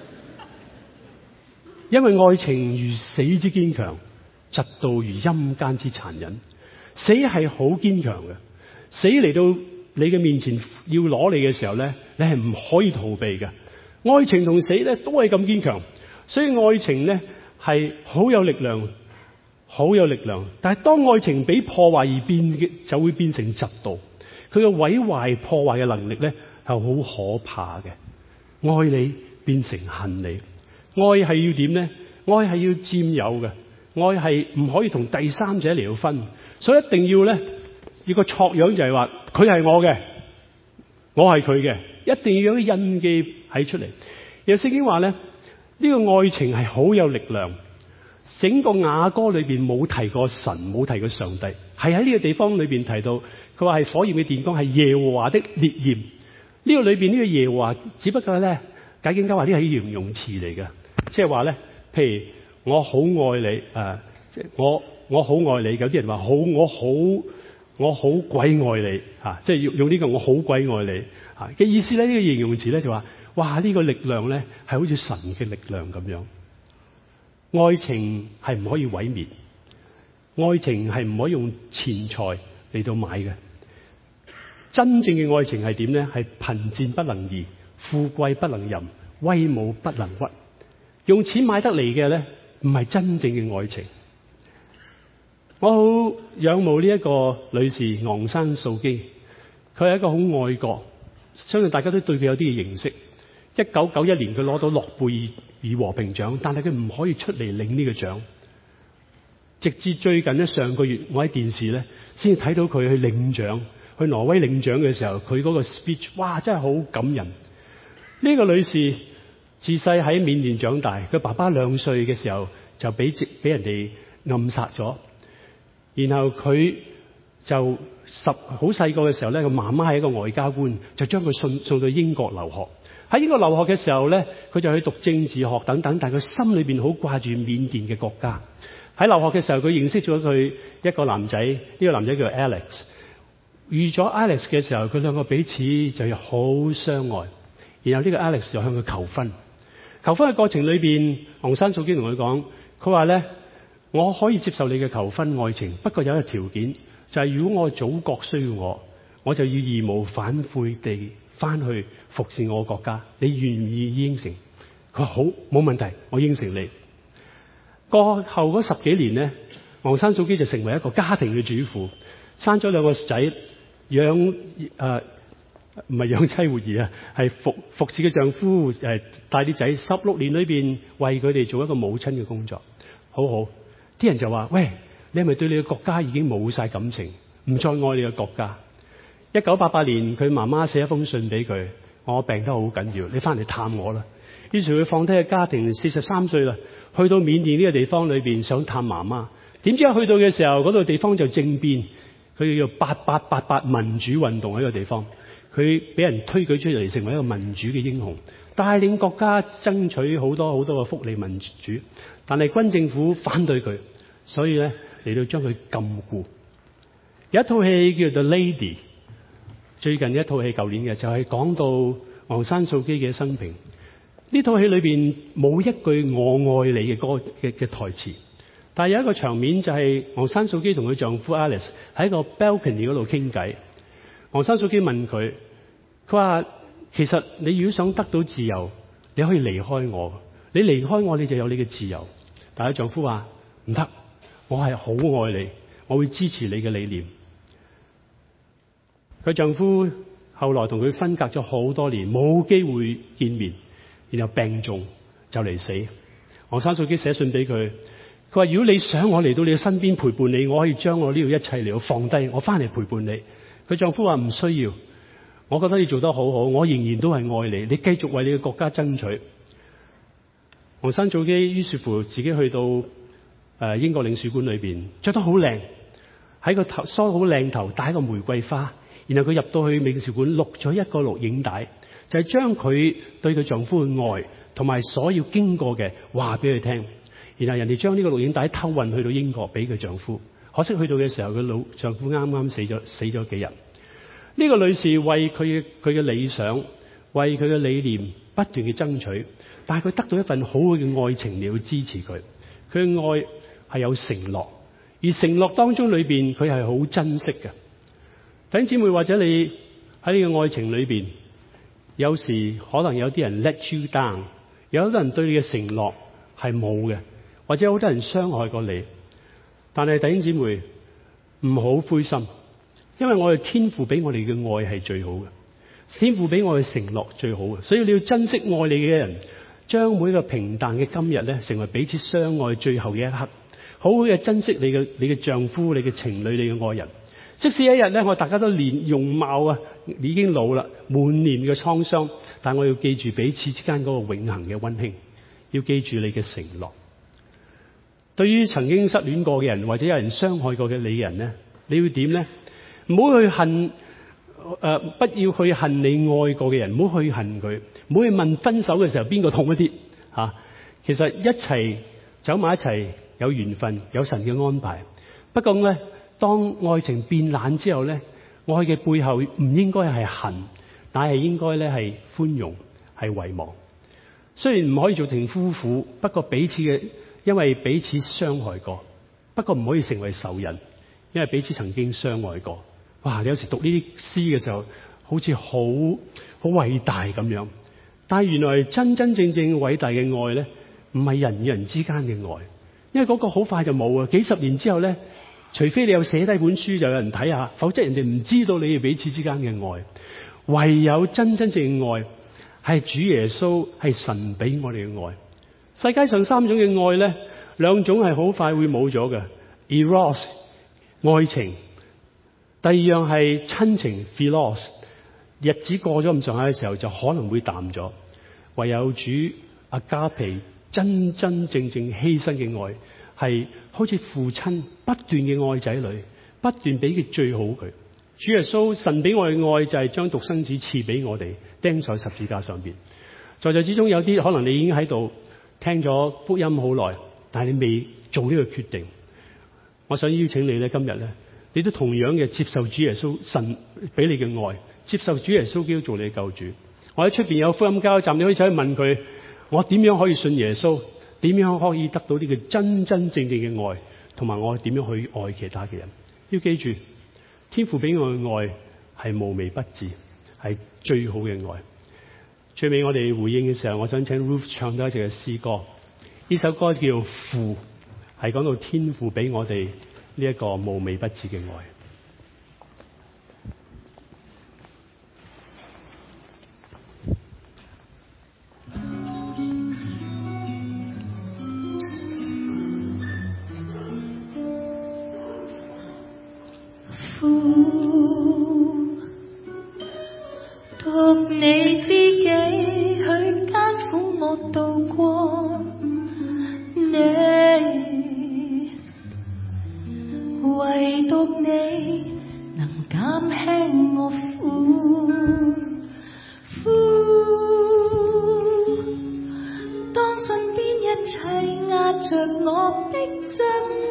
因為愛情如死之堅強，嫉妒如陰間之殘忍。死係好堅強嘅，死嚟到你嘅面前要攞你嘅時候咧，你係唔可以逃避嘅。愛情同死咧都係咁堅強，所以愛情咧係好有力量，好有力量。但係當愛情俾破壞而變嘅，就會變成嫉妒。佢嘅毀壞破壞嘅能力咧係好可怕嘅。愛你變成恨你。愛係要點咧？愛係要佔有嘅，愛係唔可以同第三者嚟到分，所以一定要咧，要個錯樣就係話佢係我嘅，我係佢嘅，一定要有啲印記喺出嚟。有聖經話咧，呢、這個愛情係好有力量。整個雅歌裏邊冇提過神，冇提過上帝，係喺呢個地方裏邊提到，佢話係火焰嘅電光，係耶和華的烈焰。呢、這個裏邊呢個耶和華，只不過咧解經家話呢係形容詞嚟嘅。即係話咧，譬如我好愛你，誒、呃，即係我我好愛你。有啲人話好，我好我好鬼愛你，吓、啊，即係用用呢個我好鬼愛你，吓、啊、嘅意思咧。呢、這個形容詞咧就話，哇，呢、這個力量咧係好似神嘅力量咁樣。愛情係唔可以毀滅，愛情係唔可以用錢財嚟到買嘅。真正嘅愛情係點咧？係貧賤不能移，富貴不能淫。 威武不能屈。用錢買得嚟嘅咧，唔係真正嘅愛情。我好仰慕呢一個女士昂山素姬，佢係一個好愛國，相信大家都對佢有啲嘅認識。一九九一年佢攞到諾貝爾和平獎，但係佢唔可以出嚟領呢個獎。直至最近咧，上個月我喺電視咧先至睇到佢去領獎，去挪威領獎嘅時候，佢嗰個 speech， 哇，真係好感人。呢個女士自細喺緬甸長大，佢爸爸兩歲嘅時候就俾俾人哋暗殺咗，然後佢就十好細個嘅時候咧，個媽媽係一個外交官，就將佢送送到英國留學。喺英國留學嘅時候咧，佢就去讀政治學等等，但係佢心裏邊好掛住緬甸嘅國家。喺留學嘅時候，佢認識咗佢一個男仔，呢、這個男仔叫 Alex。遇咗 Alex 嘅時候，佢兩個彼此就好相愛。然後呢個 Alex 就向佢求婚。求婚嘅過程裏邊，昂山素姬同佢講，佢話咧，我可以接受你嘅求婚愛情，不過有一個條件，就係、是、如果我祖國需要我，我就要義無反悔地翻去服侍我國家。你願唔願意應承？佢話好，冇問題，我應承你。過後嗰十幾年咧，昂山素姬就成為一個家庭嘅主婦，生咗兩個仔，養誒唔係養妻活兒啊，係服服侍嘅丈夫誒帶啲仔。十六年裏邊為佢哋做一個母親嘅工作，好好。啲人就話：喂，你係咪對你嘅國家已經冇晒感情，唔再愛你嘅國家？一九八八年，佢媽媽寫一封信俾佢：我病得好緊要，你翻嚟探我啦。於是佢放低嘅家庭，四十三歲啦，去到緬甸呢個地方裏邊想探媽媽。點知一去到嘅時候，嗰度地方就政變，佢叫做八八八八民主運動喺個地方，佢俾人推舉出嚟成為一個民主嘅英雄，帶領國家爭取好多好多嘅福利民主。但係軍政府反對佢，所以咧嚟到將佢禁錮。有一套戲叫做《The Lady》，最近一套戲舊年嘅就係、是、講到昂山素姬嘅生平。呢套戲裏邊冇一句我愛你嘅歌嘅嘅台詞，但係有一個場面就係昂山素姬同佢丈夫 Alice 喺個 balcony 嗰度傾偈。昂山素姬問佢，佢話其實你如果想得到自由，你可以離開我，你離開我你就有你嘅自由。但係丈夫話唔得，我係好愛你，我會支持你嘅理念。佢丈夫後來同佢分隔咗好多年，冇機會見面。然後病重就嚟死，昂山素姬寫信俾佢，佢話如果你想我嚟到你嘅身邊陪伴你，我可以將我呢度一切嚟到放低，我翻嚟陪伴你。佢丈夫話唔需要，我覺得你做得好好，我仍然都係愛你，你繼續為你嘅國家爭取。昂山素姬於是乎自己去到誒英國領事館裏邊，着得好靚，喺個頭梳好靚頭，戴一個玫瑰花，然後佢入到去領事館錄咗一個錄影帶。就係將佢對佢丈夫嘅愛同埋所要經過嘅話俾佢聽，然後人哋將呢個錄影帶偷運去到英國俾佢丈夫。可惜去到嘅時候，佢老丈夫啱啱死咗，死咗幾日。呢個女士為佢嘅佢嘅理想，為佢嘅理念不斷嘅爭取，但係佢得到一份好嘅愛情嚟去支持佢。佢嘅愛係有承諾，而承諾當中裏邊佢係好珍惜嘅。弟兄姊妹，或者你喺呢個愛情裏邊，有時可能有啲人 let you down， 有好多人對你嘅承諾係冇嘅，或者好多人傷害過你。但係弟兄姊妹唔好灰心，因為我哋天父俾我哋嘅愛係最好嘅，天父俾我哋承諾最好嘅，所以你要珍惜愛你嘅人，將每一個平淡嘅今日咧，成為彼此相愛最後嘅一刻，好好嘅珍惜你嘅你嘅丈夫、你嘅情侶、你嘅愛人。即使一日咧，我大家都連容貌啊已經老啦，滿面嘅滄桑，但我要記住彼此之間嗰個永恆嘅溫馨，要記住你嘅承諾。對於曾經失戀過嘅人，或者有人傷害過嘅你嘅人咧，你要點咧？唔好去恨誒、呃，不要去恨你愛過嘅人，唔好去恨佢，唔好去問分手嘅時候邊個痛一啲吓、啊。其實一齊走埋一齊，有緣分，有神嘅安排。不過咧，當愛情變冷之後咧，愛嘅背後唔應該係恨，但係應該咧係寬容，係遺忘。雖然唔可以做情夫婦，不過彼此嘅，因為彼此傷害過，不過唔可以成為仇人，因為彼此曾經相愛過。哇！你有時讀呢啲詩嘅時候，好似好好偉大咁樣。 但係原來真真正正偉大嘅愛咧，唔係人與人之間嘅愛，因為嗰個好快就冇啊！幾十年之後咧，除非你有寫低本書就有人睇下，否則人哋唔知道你哋彼此之間嘅愛。唯有真真正正嘅愛係主耶穌，係神俾我哋嘅愛。世界上三種嘅愛咧，兩種係好快會冇咗嘅 ，eros 愛情，第二樣係親情 philos。日子過咗咁上下嘅時候，就可能會淡咗。唯有主阿加皮真真正正犧牲嘅愛，係好似父親不斷嘅愛仔女，不斷俾佢最好佢。主耶穌神俾我嘅愛就係將獨生子賜俾我哋，釘在十字架上邊。在座之中有啲可能你已經喺度聽咗福音好耐，但係你未做呢個決定。我想邀請你咧，今日咧，你都同樣嘅接受主耶穌神俾你嘅愛。接受主耶穌基督做你嘅救主。我喺出邊有福音交站，你可以走去問佢：我點樣可以信耶穌？點樣可以得到呢個真真正正嘅愛？同埋我點樣去愛其他嘅人？要記住，天父俾我嘅愛係無微不至，係最好嘅愛。最尾我哋回應嘅時候，我想請 Ruth 唱多一隻嘅詩歌。呢首歌叫《父》，係講到天父俾我哋呢一個無微不至嘅愛。 獨你知己許艱苦我渡過，你唯獨你能減輕我苦。苦當身邊一切壓着我逼着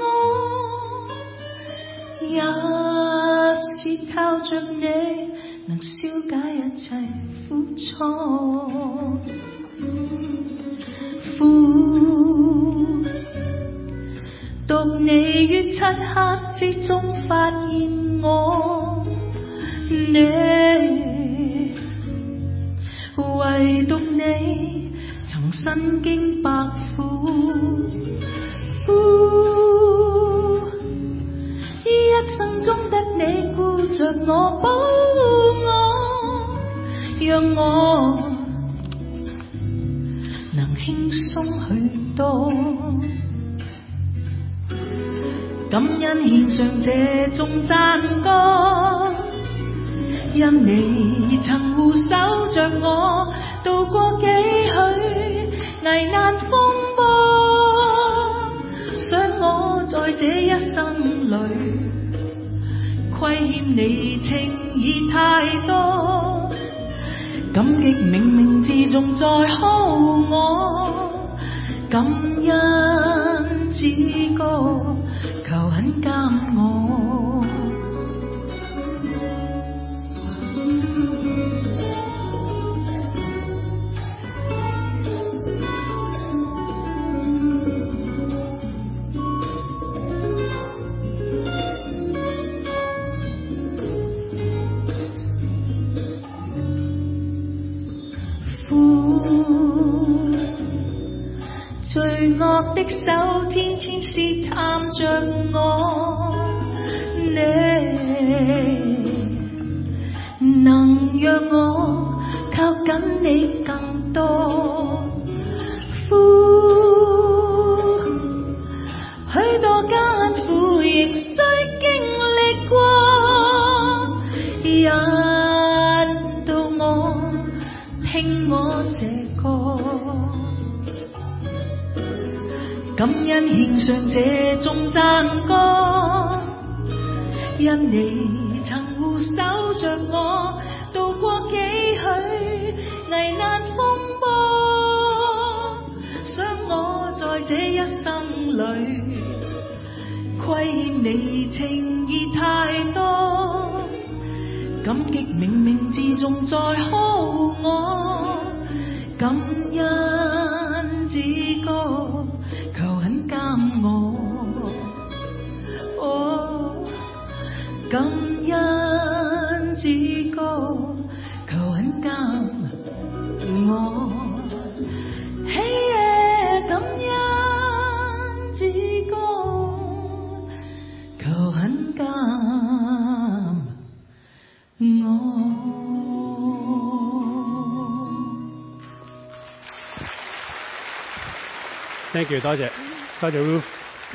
我，也是靠着你能消解一切苦楚。苦獨你於漆黑之中發現我，你唯獨你曾身經百苦。苦一生中得你顧着我，保護我，讓我能輕鬆許多。感恩獻上這種讚歌，因你曾護守着我，渡過幾許危難風波。想我在這一生裏虧欠你情意太多，感激冥冥之中在呵護我，感恩之歌求很監我。罪惡的手天天試探着我，你能讓我靠緊你更多。苦許多艱苦仍需經歷過，引導我聽我這歌。感恩獻上這種讚歌，因你曾護守着我，渡過幾許危難風波。想我在這一生裏虧欠你情意太多，感激冥冥之中在呵護我，感恩之歌求很監我，哦，感恩之歌求很監我。 Thank you， 多謝多謝 Ruth。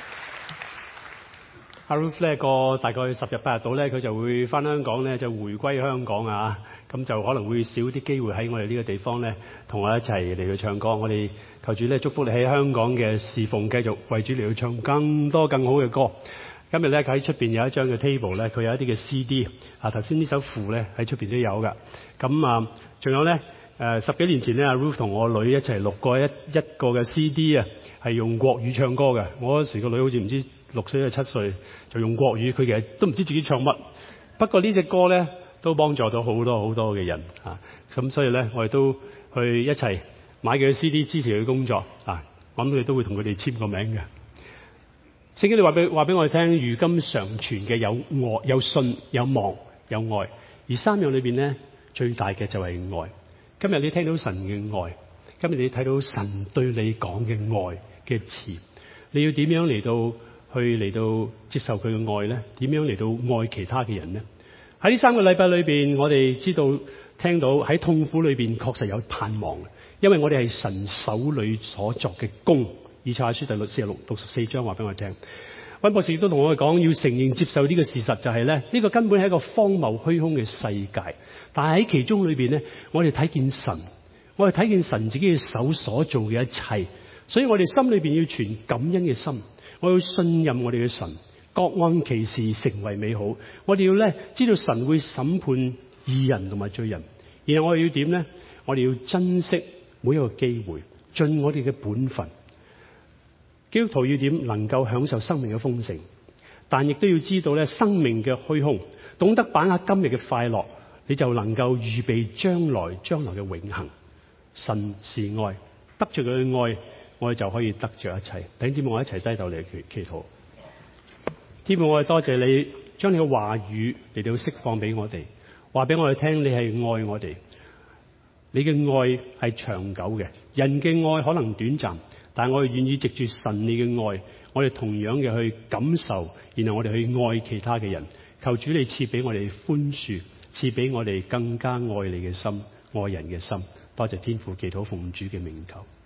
阿 Ruth 咧過大概十日八日到咧，佢就會翻香港咧，就回歸香港啊。咁就可能會少啲機會喺我哋呢個地方咧，同我一齊嚟到唱歌。我哋求主咧祝福你喺香港嘅侍奉，繼續為主嚟到唱更多更好嘅歌。今日咧喺出邊有一張嘅 table 咧，佢有一啲嘅 C D 啊。頭先呢首符咧喺出邊都有噶。咁啊，仲有咧誒、呃、十幾年前咧，阿 Ruth 同我女一齊錄過一一個嘅 C D 啊，係用國語唱歌嘅。我嗰時個女好似唔知六歲定七歲，就用國語，佢其實都唔知自己唱乜。不過呢隻歌咧都幫助到好多好多嘅人啊。咁所以咧，我哋都去一齊買佢嘅 C D 支持佢工作啊。我諗佢哋都會同佢哋簽個名嘅。聖經你話俾話俾我哋聽，如今常存嘅有愛、有信、有望、有愛，而三樣裏邊咧最大嘅就係愛。今日你聽到神嘅愛，今日你睇到神對你講嘅愛嘅詞，你要點樣嚟到去嚟到接受佢嘅愛咧？點樣嚟到愛其他嘅人咧？喺呢三個禮拜裏邊，我哋知道聽到喺痛苦裏邊確實有盼望，因為我哋係神手裏所作嘅工。以賽亞書第六四十六六十四章話俾我聽，溫博士亦都同我哋講，要承認接受呢個事實，就係咧呢、這個根本係一個荒謬虛空嘅世界，但係喺其中裏邊咧，我哋睇見神，我哋睇見神自己嘅手所做嘅一切，所以我哋心裏邊要存感恩嘅心，我要信任我哋嘅神，各按其時成為美好。我哋要咧知道神會審判義人同埋罪人，然後我哋要點咧？我哋要珍惜每一個機會，盡我哋嘅本分。基督徒要點能夠享受生命嘅豐盛，但亦都要知道咧生命嘅虛空，懂得把握今日嘅快樂，你就能夠預備將來將來嘅永恆。神是愛，得着佢嘅愛，我哋就可以得着一切。弟兄姊妹，我一齊低頭嚟祈祈禱。天父，我哋多謝你將你嘅話語嚟到釋放俾我哋，話俾我哋聽，你係愛我哋，你嘅愛係長久嘅。人嘅愛可能短暫，但係我哋願意藉住神你嘅愛，我哋同樣嘅去感受，然後我哋去愛其他嘅人。求主你賜俾我哋寬恕，賜俾我哋更加愛你嘅心，愛人嘅心。多謝天父，祈禱奉主嘅名求。